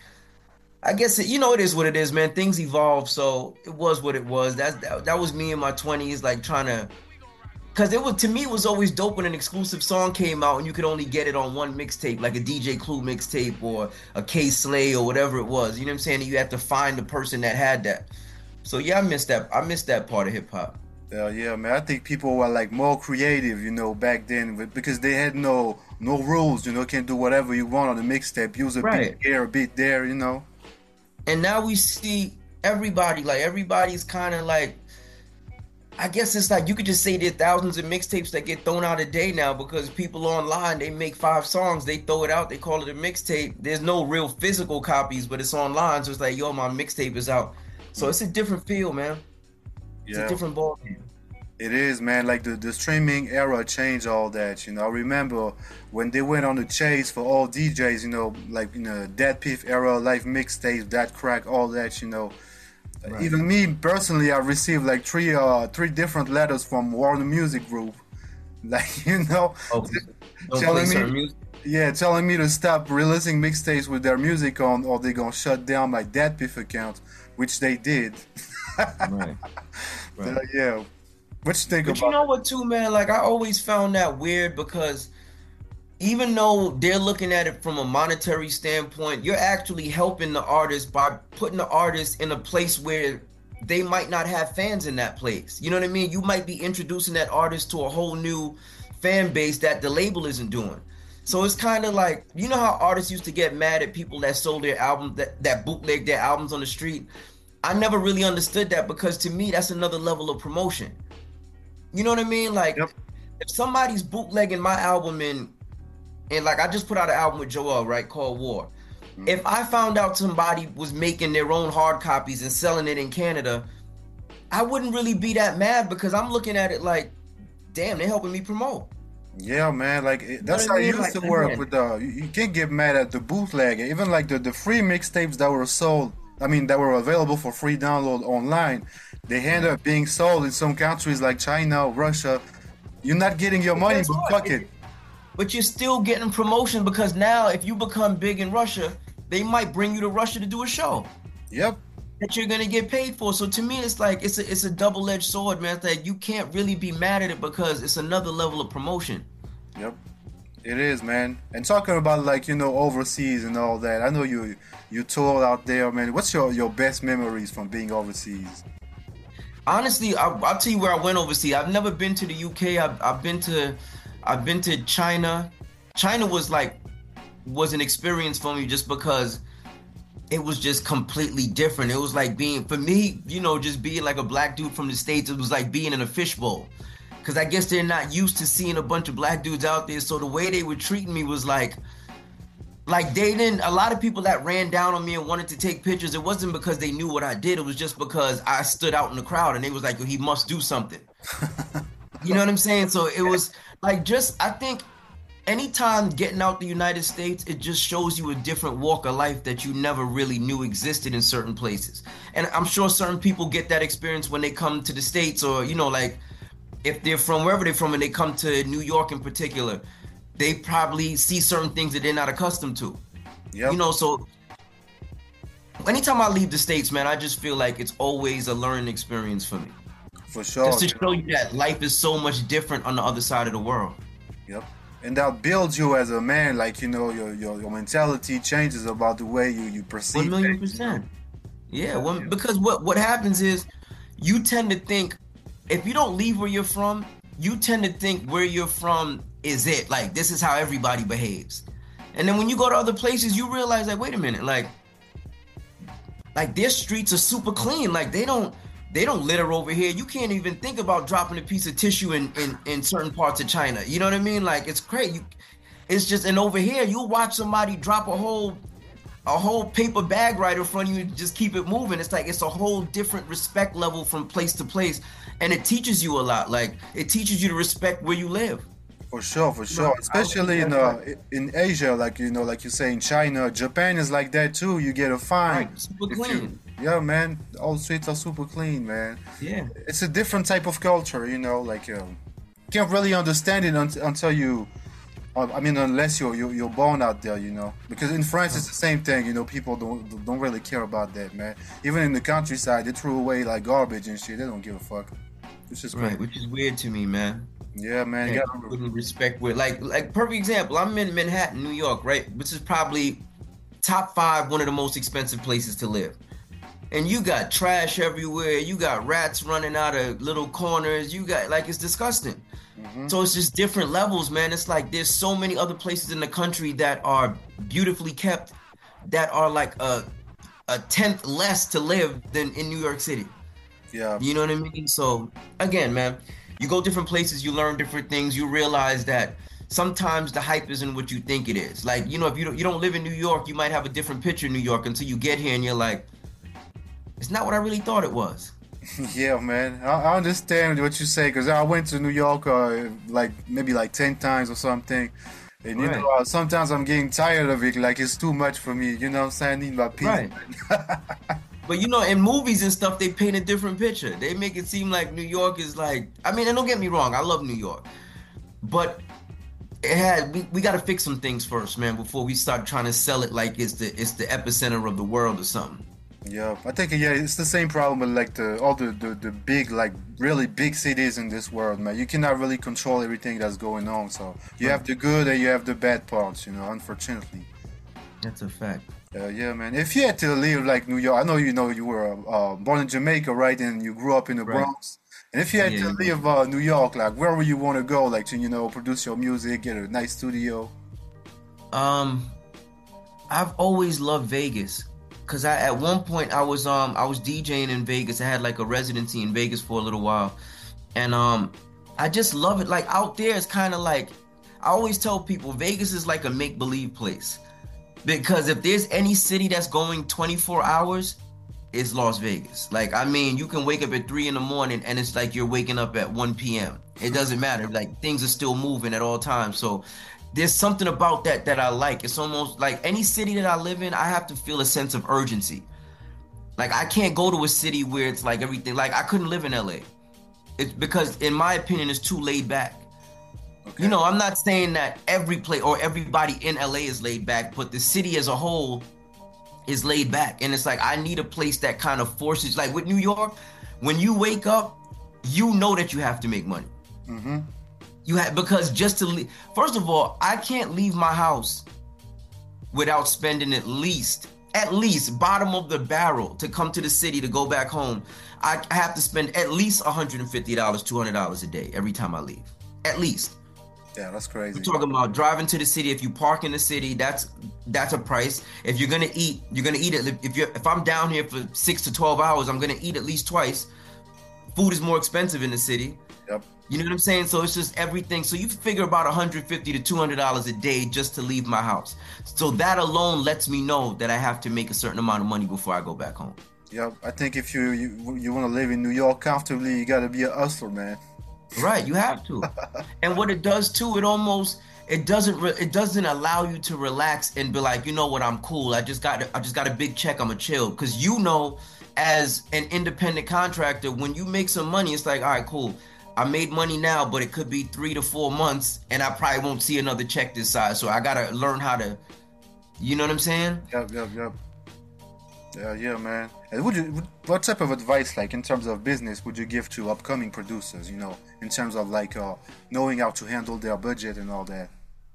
I guess it, you know it is what it is, man. Things evolve, so it was what it was. That's that, that was me in my twenties, like trying to. Cause it was to me it was always dope when an exclusive song came out and you could only get it on one mixtape, like a D J Clue mixtape or a K Slay or whatever it was. You know what I'm saying? And you had to find the person that had that. So yeah, I missed that. I missed that part of hip hop. Yeah, yeah, man. I think people were like more creative, you know, back then, but- because they had no no rules. You know, you can do whatever you want on the mixtape. Use a Right. beat here, a beat there, you know. And now we see everybody, like everybody's kind of like, I guess it's like you could just say there are thousands of mixtapes that get thrown out a day now because people online, they make five songs, they throw it out, they call it a mixtape. There's no real physical copies, but it's online. So it's like, yo, my mixtape is out. So it's a different feel, man. It's Yeah. a different ballgame. It is, man. Like the, the streaming era changed all that. You know, I remember when they went on the chase for all D Js. You know, like you know, Dat Piff era, live mixtapes, Dat Crack, all that. You know, Right. even me personally, I received like three uh three different letters from Warner Music Group. Like you know, Oh, don't telling play me, certain music? Yeah, telling me to stop releasing mixtapes with their music on, or they're gonna shut down my DatPiff account, which they did. Right. So, yeah. What you think But about? you know what, too, man? Like, I always found that weird because even though they're looking at it from a monetary standpoint, you're actually helping the artist by putting the artist in a place where they might not have fans in that place. You know what I mean? You might be introducing that artist to a whole new fan base that the label isn't doing. So it's kind of like, you know how artists used to get mad at people that sold their albums, that, that bootleg their albums on the street? I never really understood that because to me, that's another level of promotion. You know what I mean? Like, yep. If somebody's bootlegging my album and, and like, I just put out an album with Joel, right, called War. Mm-hmm. If I found out somebody was making their own hard copies and selling it in Canada, I wouldn't really be that mad because I'm looking at it like, damn, they're helping me promote. Yeah, man, like it, that's how it used like, to work man. with the. You, you can't get mad at the bootleg. Even like the, the free mixtapes that were sold, I mean, that were available for free download online, they end up being sold in some countries like China, Russia. You're not getting your money, but what? fuck it. But you're still getting promotion because now if you become big in Russia, they might bring you to Russia to do a show. Yep. That you're gonna get paid for. So to me, it's like it's a it's a double-edged sword, man. It's like you can't really be mad at it because it's another level of promotion. Yep, it is, man. And talking about like you know overseas and all that, I know you you toured out there, man. What's your, your best memories from being overseas? Honestly, I, I'll tell you where I went overseas. I've never been to the U K. I've I've been to I've been to China. China was like was an experience for me just because it was just completely different. It was like being, for me, you know, just being like a black dude from the States, it was like being in a fishbowl. Because I guess they're not used to seeing a bunch of black dudes out there. So the way they were treating me was like, like they didn't, a lot of people that ran down on me and wanted to take pictures, it wasn't because they knew what I did. It was just because I stood out in the crowd and they was like, well, he must do something. You know what I'm saying? So it was like just, I think, anytime getting out the United States, it just shows you a different walk of life that you never really knew existed in certain places. And I'm sure certain people get that experience when they come to the States or, you know, like if they're from wherever they're from and they come to New York in particular, they probably see certain things that they're not accustomed to. Yep. You know, so anytime I leave the States, man, I just feel like it's always a learning experience for me. For sure. Just to show you that life is so much different on the other side of the world. Yep. And that builds you as a man, like, you know, your your, your mentality changes about the way you, you perceive One million percent. Yeah, well, because what, what happens is you tend to think, if you don't leave where you're from, you tend to think where you're from is it. Like, this is how everybody behaves. And then when you go to other places, you realize, like, wait a minute, like, like their streets are super clean. Like, they don't, They don't litter over here. You can't even think about dropping a piece of tissue in, in, in certain parts of China. You know what I mean? Like, it's crazy. You, it's just, and over here, you watch somebody drop a whole a whole paper bag right in front of you and just keep it moving. It's like, it's a whole different respect level from place to place. And it teaches you a lot. Like, it teaches you to respect where you live. For sure, for sure. Especially in uh, in Asia, like, you know, like you say in China. Japan is like that too. You get a fine. Right, super clean. Yeah, man. All the streets are super clean, man. Yeah. It's a different type of culture, you know, like, um, can't really understand it un- until you, uh, I mean, unless you're, you're you're born out there, you know. Because in France, it's the same thing, you know, people don't don't really care about that, man. Even in the countryside, they throw away, like, garbage and shit. They don't give a fuck. It's just right, crazy. which is weird to me, man. Yeah, man. Yeah, gotta... wouldn't respect where, like, like, perfect example, I'm in Manhattan, New York, right? Which is probably top five, one of the most expensive places to live. And you got trash everywhere. You got rats running out of little corners. You got, like, it's disgusting. Mm-hmm. So it's just different levels, man. It's like there's so many other places in the country that are beautifully kept that are like a, a tenth less to live than in New York City. Yeah. You know what I mean? So, again, man, you go different places, you learn different things. You realize that sometimes the hype isn't what you think it is. Like, you know, if you don't, you don't live in New York, you might have a different picture of New York until you get here and you're like, it's not what I really thought it was. Yeah, man. I, I understand what you say because I went to New York uh, like maybe like ten times or something. And, you right. know, uh, sometimes I'm getting tired of it. Like, it's too much for me. You know what I'm saying? I need my peace. Right. But, you know, in movies and stuff, they paint a different picture. They make it seem like New York is like, I mean, and don't get me wrong, I love New York. But it had we, we got to fix some things first, man, before we start trying to sell it like it's the it's the epicenter of the world or something. Yeah, I think yeah, it's the same problem with like the all the, the, the big like really big cities in this world, man. You cannot really control everything that's going on. So you have the good and you have the bad parts, you know. Unfortunately, that's a fact. Uh, yeah, man. If you had to leave like New York, I know you know you were uh, born in Jamaica, right? And you grew up in the Right. Bronx. And if you had Yeah, to yeah. leave uh, New York, like where would you want to go, like to you know produce your music, get a nice studio? Um, I've always loved Vegas, cause I at one point I was um I was DJing in Vegas. I had like a residency in Vegas for a little while, and um I just love it. Like out there, it's kind of like I always tell people Vegas is like a make believe place, because if there's any city that's going twenty-four hours, it's Las Vegas. Like I mean, you can wake up at three in the morning and it's like you're waking up at one p.m. It doesn't matter. Like things are still moving at all times. So there's something about that that I like. It's almost like any city that I live in, I have to feel a sense of urgency. Like I can't go to a city where it's like everything. Like I couldn't live in L A. It's because, in my opinion, it's too laid back. Okay. You know, I'm not saying that every place or everybody in L A is laid back, but the city as a whole is laid back. And it's like I need a place that kind of forces. Like with New York, when you wake up, you know that you have to make money. Mm-hmm. You have because just to leave. First of all, I can't leave my house without spending at least, at least bottom of the barrel to come to the city to go back home. I have to spend at least one hundred fifty dollars, two hundred dollars a day every time I leave. At least. Yeah, that's crazy. We're talking about driving to the city. If you park in the city, that's that's a price. If you're gonna eat, you're gonna eat it. If you're if I'm down here for six to twelve hours, I'm gonna eat at least twice. Food is more expensive in the city. Yep. You know what I'm saying? So it's just everything. So you figure about one hundred fifty to two hundred dollars a day just to leave my house. So that alone lets me know that I have to make a certain amount of money before I go back home. Yep. I think if you you, you want to live in New York comfortably, you got to be a hustler, man. Right, you have to. And what it does too, it almost it doesn't re- it doesn't allow you to relax and be like, you know what, I'm cool. I just got I just got a big check. I'm a chill, because you know, as an independent contractor, when you make some money, it's like, all right, cool. I made money now, but it could be three to four months, and I probably won't see another check this size. So I gotta learn how to, you know what I'm saying? Yep, yep, yep. Yeah, yeah, man. And would you, what type of advice, like in terms of business, would you give to upcoming producers? You know, in terms of like uh, knowing how to handle their budget and all that.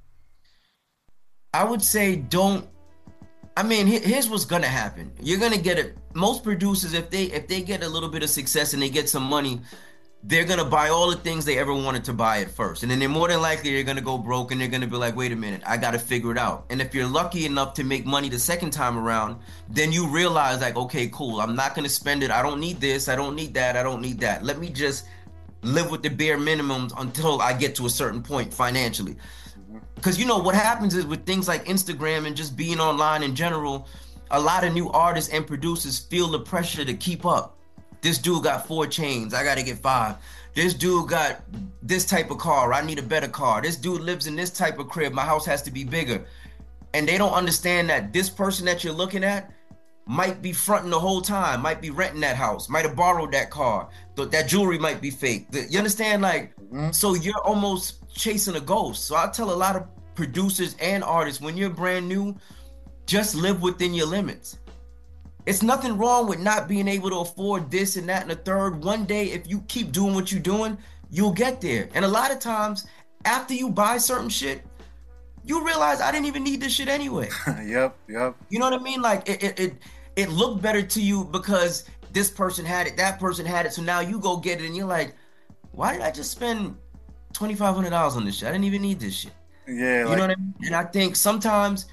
I would say don't. I mean, here's what's gonna happen. You're gonna get it. Most producers, if they if they get a little bit of success and they get some money, they're gonna buy all the things they ever wanted to buy at first, and then they're more than likely they're gonna go broke, and they're gonna be like, wait a minute, I gotta figure it out. And if you're lucky enough to make money the second time around, then you realize like, okay, cool, I'm not gonna spend it. I don't need this. I don't need that. I don't need that. Let me just live with the bare minimums until I get to a certain point financially. Because you know what happens is with things like Instagram and just being online in general, a lot of new artists and producers feel the pressure to keep up. This dude got four chains, I gotta get five. This dude got this type of car, I need a better car. This dude lives in this type of crib, my house has to be bigger. And they don't understand that this person that you're looking at might be fronting the whole time, might be renting that house, might have borrowed that car, that jewelry might be fake. You understand? Like, mm-hmm. So you're almost chasing a ghost. So I tell a lot of producers and artists, when you're brand new, just live within your limits. It's nothing wrong with not being able to afford this and that and the third. One day, if you keep doing what you're doing, you'll get there. And a lot of times, after you buy certain shit, you realize I didn't even need this shit anyway. Yep, yep. You know what I mean? Like, it, it, it, it looked better to you because this person had it, that person had it, so now you go get it, and you're like, why did I just spend twenty-five hundred dollars on this shit? I didn't even need this shit. Yeah. You like- know what I mean? And I think sometimes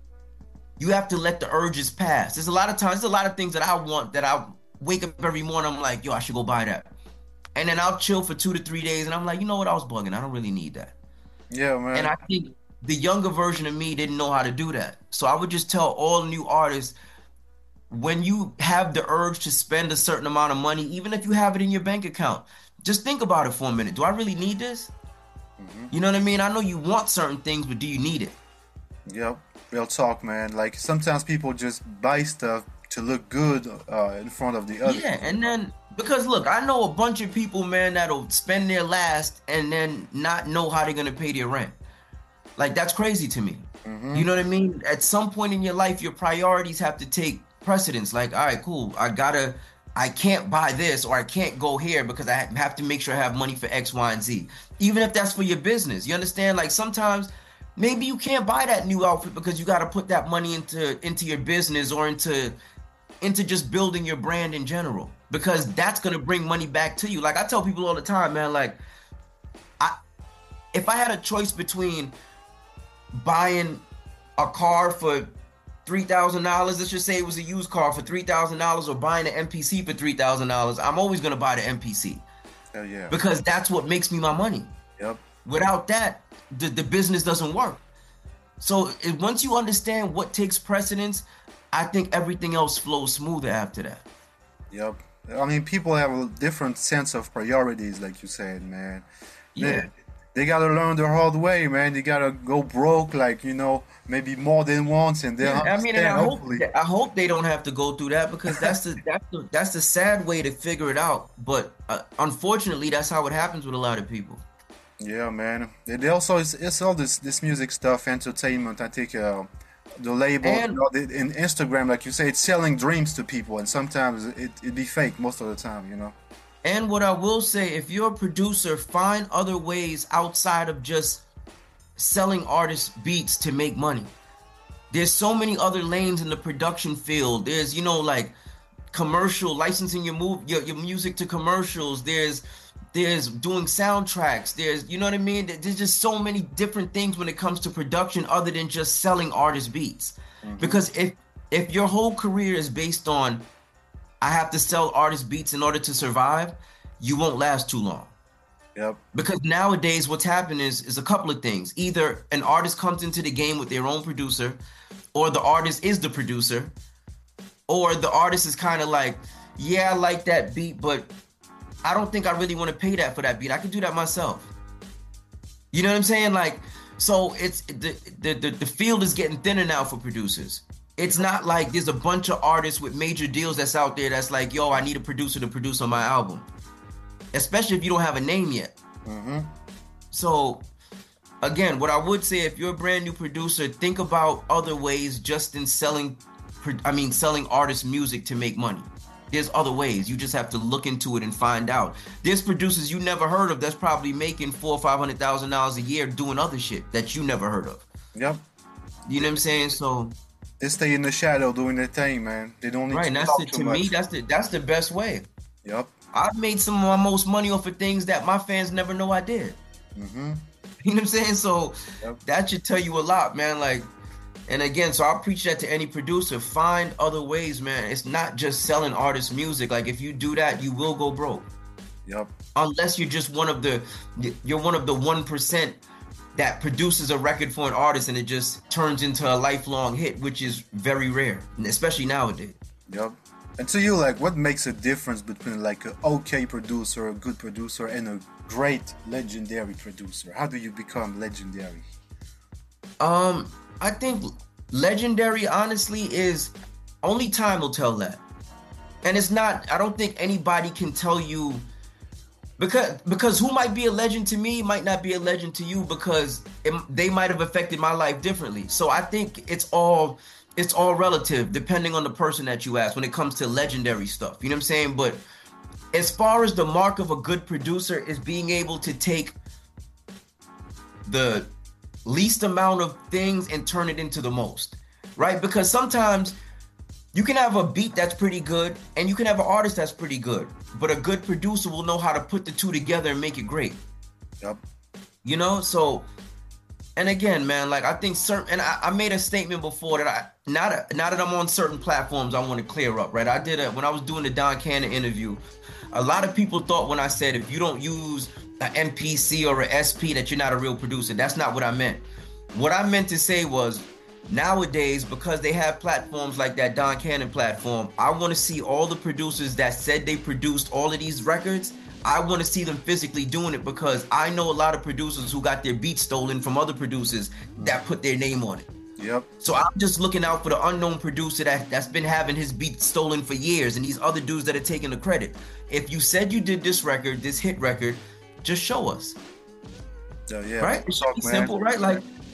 you have to let the urges pass. There's a lot of times, there's a lot of things that I want that I wake up every morning, I'm like, yo, I should go buy that. And then I'll chill for two to three days, and I'm like, you know what, I was bugging. I don't really need that. Yeah, man. And I think the younger version of me didn't know how to do that. So I would just tell all new artists, when you have the urge to spend a certain amount of money, even if you have it in your bank account, just think about it for a minute. Do I really need this? Mm-hmm. You know what I mean? I know you want certain things, but do you need it? Yep. Real talk, man. Like, sometimes people just buy stuff to look good uh, in front of the other. Yeah, and then, because look, I know a bunch of people, man, that'll spend their last and then not know how they're going to pay their rent. Like, that's crazy to me. Mm-hmm. You know what I mean? At some point in your life, your priorities have to take precedence. Like, all right, cool. I gotta, I can't buy this or I can't go here because I have to make sure I have money for X, Y, and Z. Even if that's for your business. You understand? Like, sometimes maybe you can't buy that new outfit because you got to put that money into into your business or into into just building your brand in general, because that's going to bring money back to you. Like, I tell people all the time, man, like, I if I had a choice between buying a car for three thousand dollars, let's just say it was a used car for three thousand dollars, or buying an M P C for three thousand dollars, I'm always going to buy the M P C. Hell yeah. Because that's what makes me my money. Yep. Without that, the, the business doesn't work. So it, once you understand what takes precedence, I think everything else flows smoother after that. Yep. I mean, people have a different sense of priorities, like you said, man. Yeah. They, they gotta learn the hard way, man. They gotta go broke, like, you know, maybe more than once, and they'll Yeah, I mean, and I hope hopefully. I hope they don't have to go through that, because that's the that's the that's the sad way to figure it out. But uh, unfortunately, that's how it happens with a lot of people. Yeah, man. They, they also it's, it's all this this music stuff, entertainment. I think uh, the label, And- you know, the- in Instagram, like you say, it's selling dreams to people, and sometimes it it be fake most of the time, you know. And what I will say, if you're a producer, find other ways outside of just selling artists beats to make money. There's so many other lanes in the production field. There's, you know, like commercial, licensing your move your, your music to commercials. There's there's doing soundtracks. There's, you know what I mean? There's just so many different things when it comes to production other than just selling artist beats. Because if if your whole career is based on I have to sell artist beats in order to survive, you won't last too long. Yep. Because nowadays what's happening is, is a couple of things. Either an artist comes into the game with their own producer, or the artist is the producer, or the artist is kind of like, yeah, I like that beat, but I don't think I really want to pay that for that beat. I can do that myself. You know what I'm saying? Like, so it's the the, the, the field is getting thinner now for producers. It's not like there's a bunch of artists with major deals that's out there that's like, yo, I need a producer to produce on my album. Especially if you don't have a name yet. Mm-hmm. So, again, what I would say, if you're a brand new producer, think about other ways just in selling, I mean, selling artists music to make money. There's other ways. You just have to look into it and find out. There's producers you never heard of that's probably making four or five hundred thousand dollars a year doing other shit that you never heard of. Yep. You know what I'm saying? So they stay in the shadow doing their thing, man. They don't need right, to and that's talk the, too to much. me, that's the that's the best way. Yep. I've made some of my most money off of things that my fans never know I did. Mm-hmm. You know what I'm saying? So Yep. that should tell you a lot, man. Like, and again, so I'll preach that to any producer. Find other ways, man. It's not just selling artists music. Like, if you do that, you will go broke. Yep. Unless you're just one of the, you're one of the one percent that produces a record for an artist and it just turns into a lifelong hit, which is very rare, especially nowadays. Yep. And to you, like, what makes a difference between like an okay producer, a good producer, and a great legendary producer? How do you become legendary? Um, I think legendary, honestly, is only time will tell that. And it's not, I don't think anybody can tell you, because because who might be a legend to me might not be a legend to you, because it, they might have affected my life differently. So I think it's all it's all relative depending on the person that you ask when it comes to legendary stuff. You know what I'm saying? But as far as the mark of a good producer is being able to take the least amount of things and turn it into the most, right? Because sometimes you can have a beat that's pretty good and you can have an artist that's pretty good, but a good producer will know how to put the two together and make it great. Yep. You know, so, and again, man, like I think certain, and I, I made a statement before that I, not, now that I'm on certain platforms, I want to clear up, right? I did a, when I was doing the Don Cannon interview, a lot of people thought when I said, if you don't use an M P C or an S P that you're not a real producer. That's not what I meant. What I meant to say was, nowadays, because they have platforms like that Don Cannon platform, I want to see all the producers that said they produced all of these records. I want to see them physically doing it, because I know a lot of producers who got their beats stolen from other producers that put their name on it. Yep. So I'm just looking out for the unknown producer that, that's been having his beats stolen for years, and these other dudes that are taking the credit. If you said you did this record, this hit record, just show us. Yeah, yeah. Right? It's Talk, simple, man. right? Like,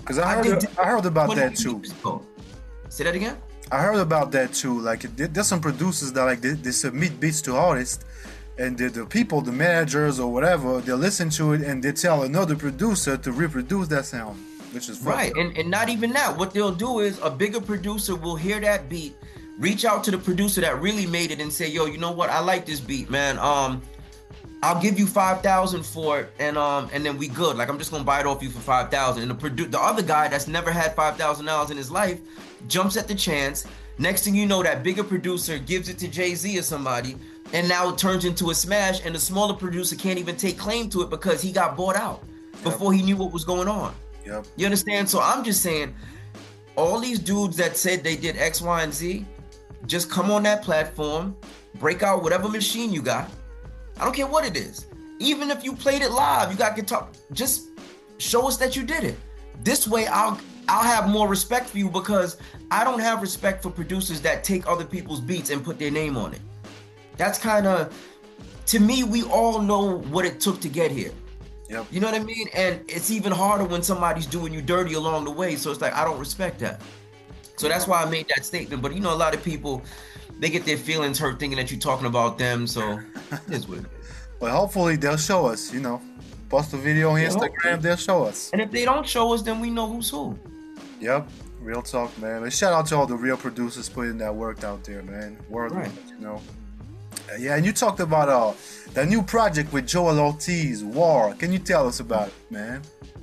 Because I heard, I, I heard about that too. Say that again? I heard about that too. Like, there's some producers that like they, they submit beats to artists, and the, the people, the managers or whatever, they listen to it and they tell another producer to reproduce that sound, which is right. And and not even that. What they'll do is a bigger producer will hear that beat, reach out to the producer that really made it, and say, "Yo, you know what? I like this beat, man. Um, I'll give you five thousand for it, and um, and then we good. Like, I'm just gonna buy it off you for five thousand." And the produ- the other guy that's never had five thousand dollars in his life jumps at the chance. Next thing you know, that bigger producer gives it to Jay-Z or somebody, and now it turns into a smash, and the smaller producer can't even take claim to it because he got bought out yep. before he knew what was going on. Yep. You understand? So I'm just saying, all these dudes that said they did X, Y, and Z, just come on that platform, break out whatever machine you got. I don't care what it is. Even if you played it live, you got guitar, just show us that you did it. This way, I'll I'll have more respect for you, because I don't have respect for producers that take other people's beats and put their name on it. That's kind of, to me, we all know what it took to get here. Yep. You know what I mean? And it's even harder when somebody's doing you dirty along the way. So it's like, I don't respect that. So that's why I made that statement. But you know, a lot of people, they get their feelings hurt thinking that you're talking about them. So it's weird. But hopefully they'll show us, you know. Post a video on yeah, Instagram, hopefully. They'll show us. And if they don't show us, then we know who's who. Yep. Real talk, man. And shout out to all the real producers putting that work out there, man. World, right. You know. Uh, yeah, and you talked about uh the new project with Joel Ortiz, War. Can you tell us about it, man?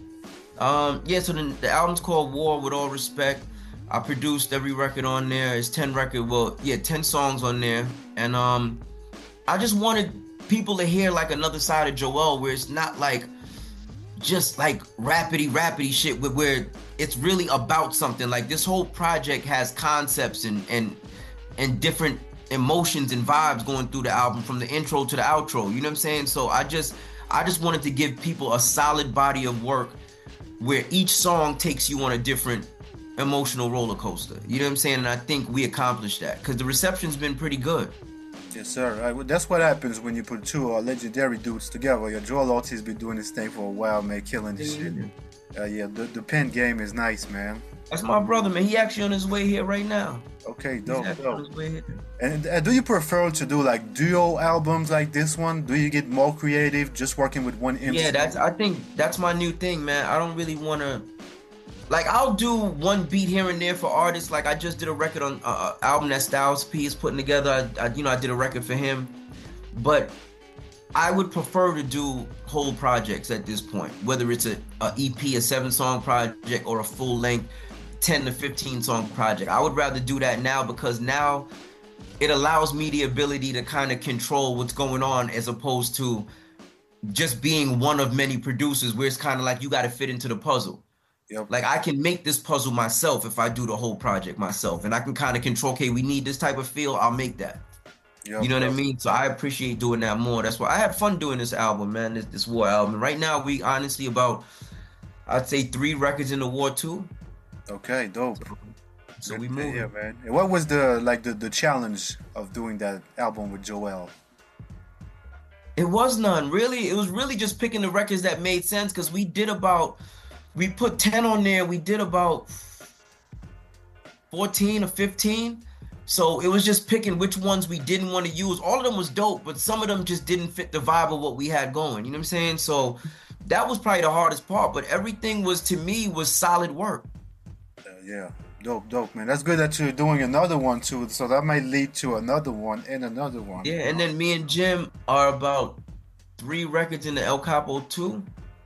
Um, yeah, so the, the album's called War, With All Respect. I produced every record on there. It's ten record, well, yeah, ten songs on there. And um, I just wanted people to hear like another side of Joel, where it's not like just like rapidy rapidy shit, where it's really about something. Like, this whole project has concepts and and and different emotions and vibes going through the album, from the intro to the outro. You know what I'm saying? So I just I just wanted to give people a solid body of work where each song takes you on a different emotional roller coaster. You know what I'm saying? And I think we accomplished that, because the reception's been pretty good. Yes, sir. I, that's what happens when you put two uh, legendary dudes together. Yeah, Joel Ortiz been doing this thing for a while, man, killing this shit. Uh, yeah, the, the pen game is nice, man. That's my brother, man. He actually on his way here right now. Okay, dope, dope. And uh, do you prefer to do like duo albums like this one? Do you get more creative just working with one M C? Yeah, that's. I think that's my new thing, man. I don't really want to. Like, I'll do one beat here and there for artists. Like, I just did a record on an uh, album that Styles P is putting together. I, I, you know, I did a record for him. But I would prefer to do whole projects at this point, whether it's a, a E P, a seven-song project, or a full-length ten to fifteen song project. I would rather do that now, because now it allows me the ability to kind of control what's going on, as opposed to just being one of many producers, where it's kind of like you got to fit into the puzzle. Yep. Like, I can make this puzzle myself if I do the whole project myself, and I can kind of control, okay, we need this type of feel, I'll make that. Yep, you know what yep. I mean? So I appreciate doing that more. That's why I had fun doing this album, man, this, this War album. Right now, we honestly about, I'd say three records in the War two. Okay, dope. So, so we moved. Yeah, man. And what was the like the, the challenge of doing that album with Joel? It was none, really. It was really just picking the records that made sense, because we did about, we put ten on there. We did about fourteen or fifteen. So it was just picking which ones we didn't want to use. All of them was dope, but some of them just didn't fit the vibe of what we had going. You know what I'm saying? So that was probably the hardest part. But everything was, to me, was solid work. Uh, yeah. Dope, dope, man. That's good that you're doing another one, too. So that might lead to another one and another one. Yeah, and then me and Jim are about three records in the El Capo two.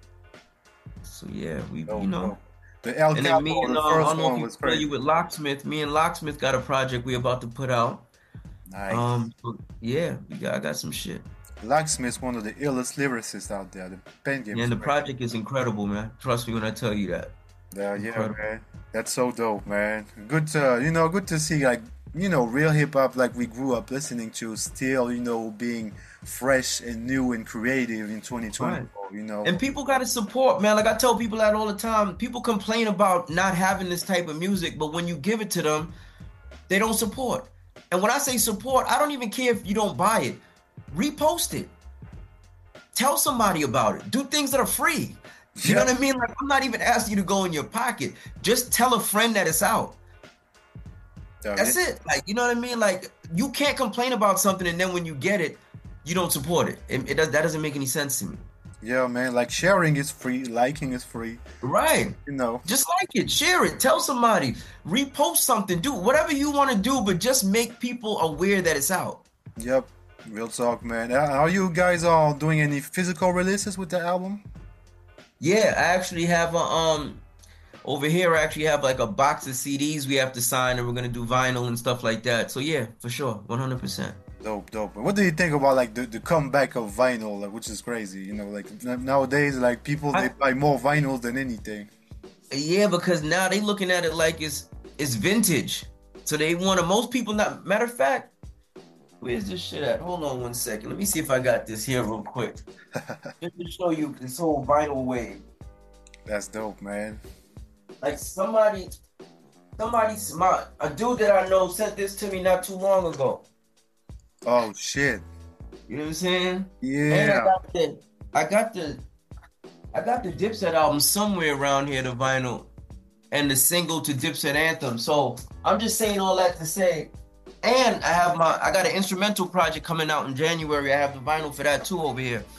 So yeah, we dope, you know. Dope. The El and Capo, then me and the uh, first I don't know one if you was play crazy. you with Locksmith. Me and Locksmith got a project we about to put out. Nice. Um, so yeah, we got I got some shit. Locksmith's one of the illest lyricists out there. The pen game. Yeah, and the project is incredible, man. Trust me when I tell you that. Yeah, yeah, incredible. Man. That's so dope, man. Good to, you know, good to see, like, you know, real hip hop like we grew up listening to, still, you know, being fresh and new and creative in twenty twenty-four, right. You know. And people got to support, man. Like I tell people that all the time. People complain about not having this type of music, but when you give it to them, they don't support. And when I say support, I don't even care if you don't buy it. Repost it. Tell somebody about it. Do things that are free. You know what I mean? Like, I'm not even asking you to go in your pocket. Just tell a friend that it's out. That's it. Like, you know what I mean? Like, you can't complain about something and then when you get it, you don't support it. It, it does, that doesn't make any sense to me. Yeah, man. Like, sharing is free. Liking is free. Right. You know. Just like it. Share it. Tell somebody. Repost something. Do whatever you want to do, but just make people aware that it's out. Yep. Real talk, man. Are you guys all doing any physical releases with the album? Yeah, I actually have a, um, over here I actually have like a box of C Ds we have to sign, and we're going to do vinyl and stuff like that. So yeah, for sure. one hundred percent. Dope, dope. What do you think about like the, the comeback of vinyl, like, which is crazy? You know, like nowadays, like people, they buy more vinyls than anything. Yeah, because now they looking at it like it's, it's vintage. So they want to, most people not, matter of fact, where's this shit at? Hold on one second. Let me see if I got this here real quick. Just to show you this whole vinyl wave. That's dope, man. Like somebody, somebody, my, a dude that I know sent this to me not too long ago. Oh shit! You know what I'm saying? Yeah. And I got the, I got the, I got the Dipset album somewhere around here, the vinyl, and the single to Dipset Anthem. So I'm just saying all that to say. And I have my, I got an instrumental project coming out in January. I have the vinyl for that too over here.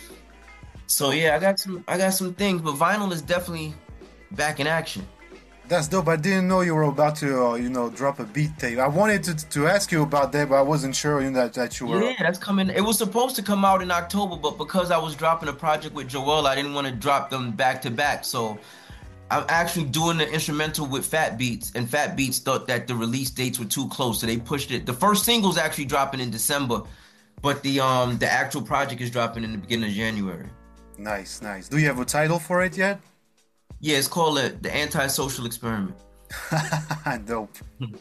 So yeah, I got some, I got some things, but vinyl is definitely back in action. That's dope. I didn't know you were about to, uh, you know, drop a beat tape. I wanted to to ask you about that, but I wasn't sure you know, that that you were. Yeah, that's coming. It was supposed to come out in October, but because I was dropping a project with Joel, I didn't want to drop them back to back. So I'm actually doing the instrumental with Fat Beats, and Fat Beats thought that the release dates were too close, so they pushed it. The first single's actually dropping in December, but the um the actual project is dropping in the beginning of January. Nice, nice. Do you have a title for it yet? Yeah, it's called uh, The Antisocial Experiment. Dope.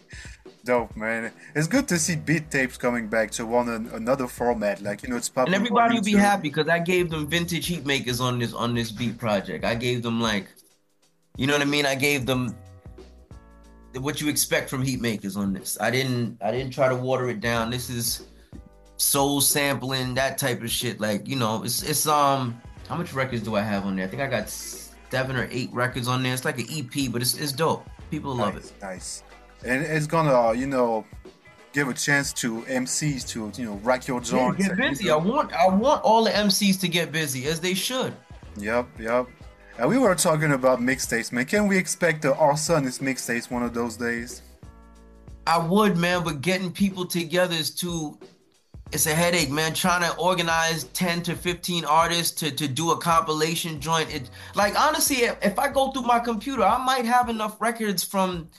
Dope, man. It's good to see beat tapes coming back to one an, another format. Like, you know, it's popular. And everybody will be happy because I gave them vintage heat makers on this on this beat project. I gave them like, you know what I mean? I gave them what you expect from heat makers on this. I didn't I didn't try to water it down. This is soul sampling, that type of shit. Like, you know, it's it's um how much records do I have on there? I think I got seven or eight records on there. It's like an E P, but it's it's dope. People nice, love it. Nice. And it's gonna, you know, give a chance to M Cs to, you know, rock your joints. Yeah, get busy. You know. I want I want all the M Cs to get busy, as they should. Yep, yep. And we were talking about mixtapes, man. Can we expect the Arsonist mixtapes one of those days? I would, man, but getting people together is too, it's a headache, man. Trying to organize ten to fifteen artists to, to do a compilation joint. It, like, honestly, if, if I go through my computer, I might have enough records from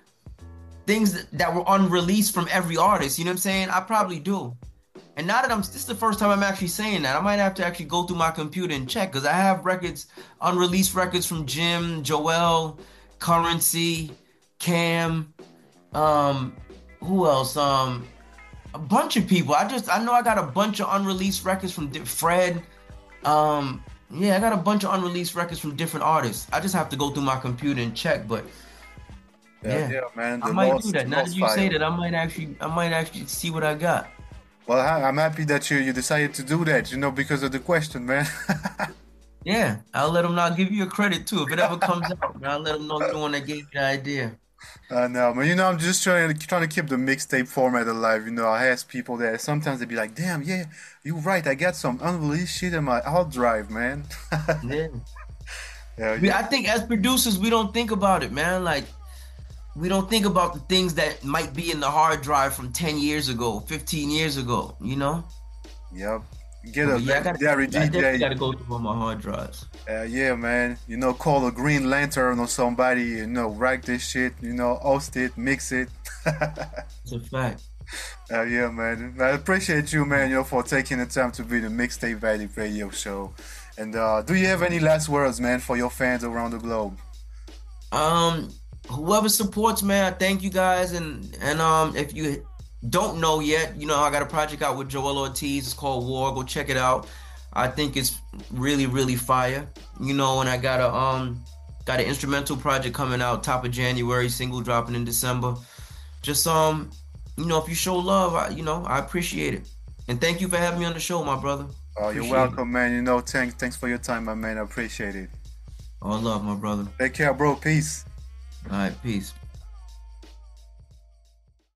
things that, that were unreleased from every artist. You know what I'm saying? I probably do. And now that I'm, this is the first time I'm actually saying that, I might have to actually go through my computer and check, because I have records, unreleased records from Jim, Joel, Currency, Cam, um, who else? Um, a bunch of people. I just, I know I got a bunch of unreleased records from Fred. Um, yeah, I got a bunch of unreleased records from different artists. I just have to go through my computer and check, but yeah, yeah, yeah man. I might do that. Now that you say that, I might actually, I might actually see what I got. Well, I'm happy that you, you decided to do that, you know, because of the question, man. Yeah, I'll let them know. I'll give you a credit, too. If it ever comes out, I'll let them know you're the one that gave me the idea. I know, man. You know, I'm just trying to, trying to keep the mixtape format alive. You know, I ask people that sometimes they be like, damn, yeah, you're right. I got some unreleased shit in my hard drive, man. Yeah. Yeah, yeah. I think as producers, we don't think about it, man. Like, we don't think about the things that might be in the hard drive from ten years ago, fifteen years ago, you know? Yep. Get a yeah, legendary D J. I gotta go through all my hard drives. Uh, yeah, man. You know, call a Green Lantern or somebody, you know, write this shit, you know, host it, mix it. It's a fact. Uh, yeah, man. I appreciate you, man, you know, for taking the time to be the Mixtape Valley radio show. And uh, do you have any last words, man, for your fans around the globe? Um... Whoever supports, man, I thank you guys. And and um, if you don't know yet, you know, I got a project out with Joel Ortiz. It's called War. Go check it out. I think it's really, really fire. You know, and I got a um, got an instrumental project coming out top of January, single dropping in December. Just um, you know, if you show love, I, you know, I appreciate it. And thank you for having me on the show, my brother. Oh, you're welcome, it. man. You know, thanks, thanks for your time, my man. I appreciate it. All love, my brother. Take care, bro. Peace. All right, peace.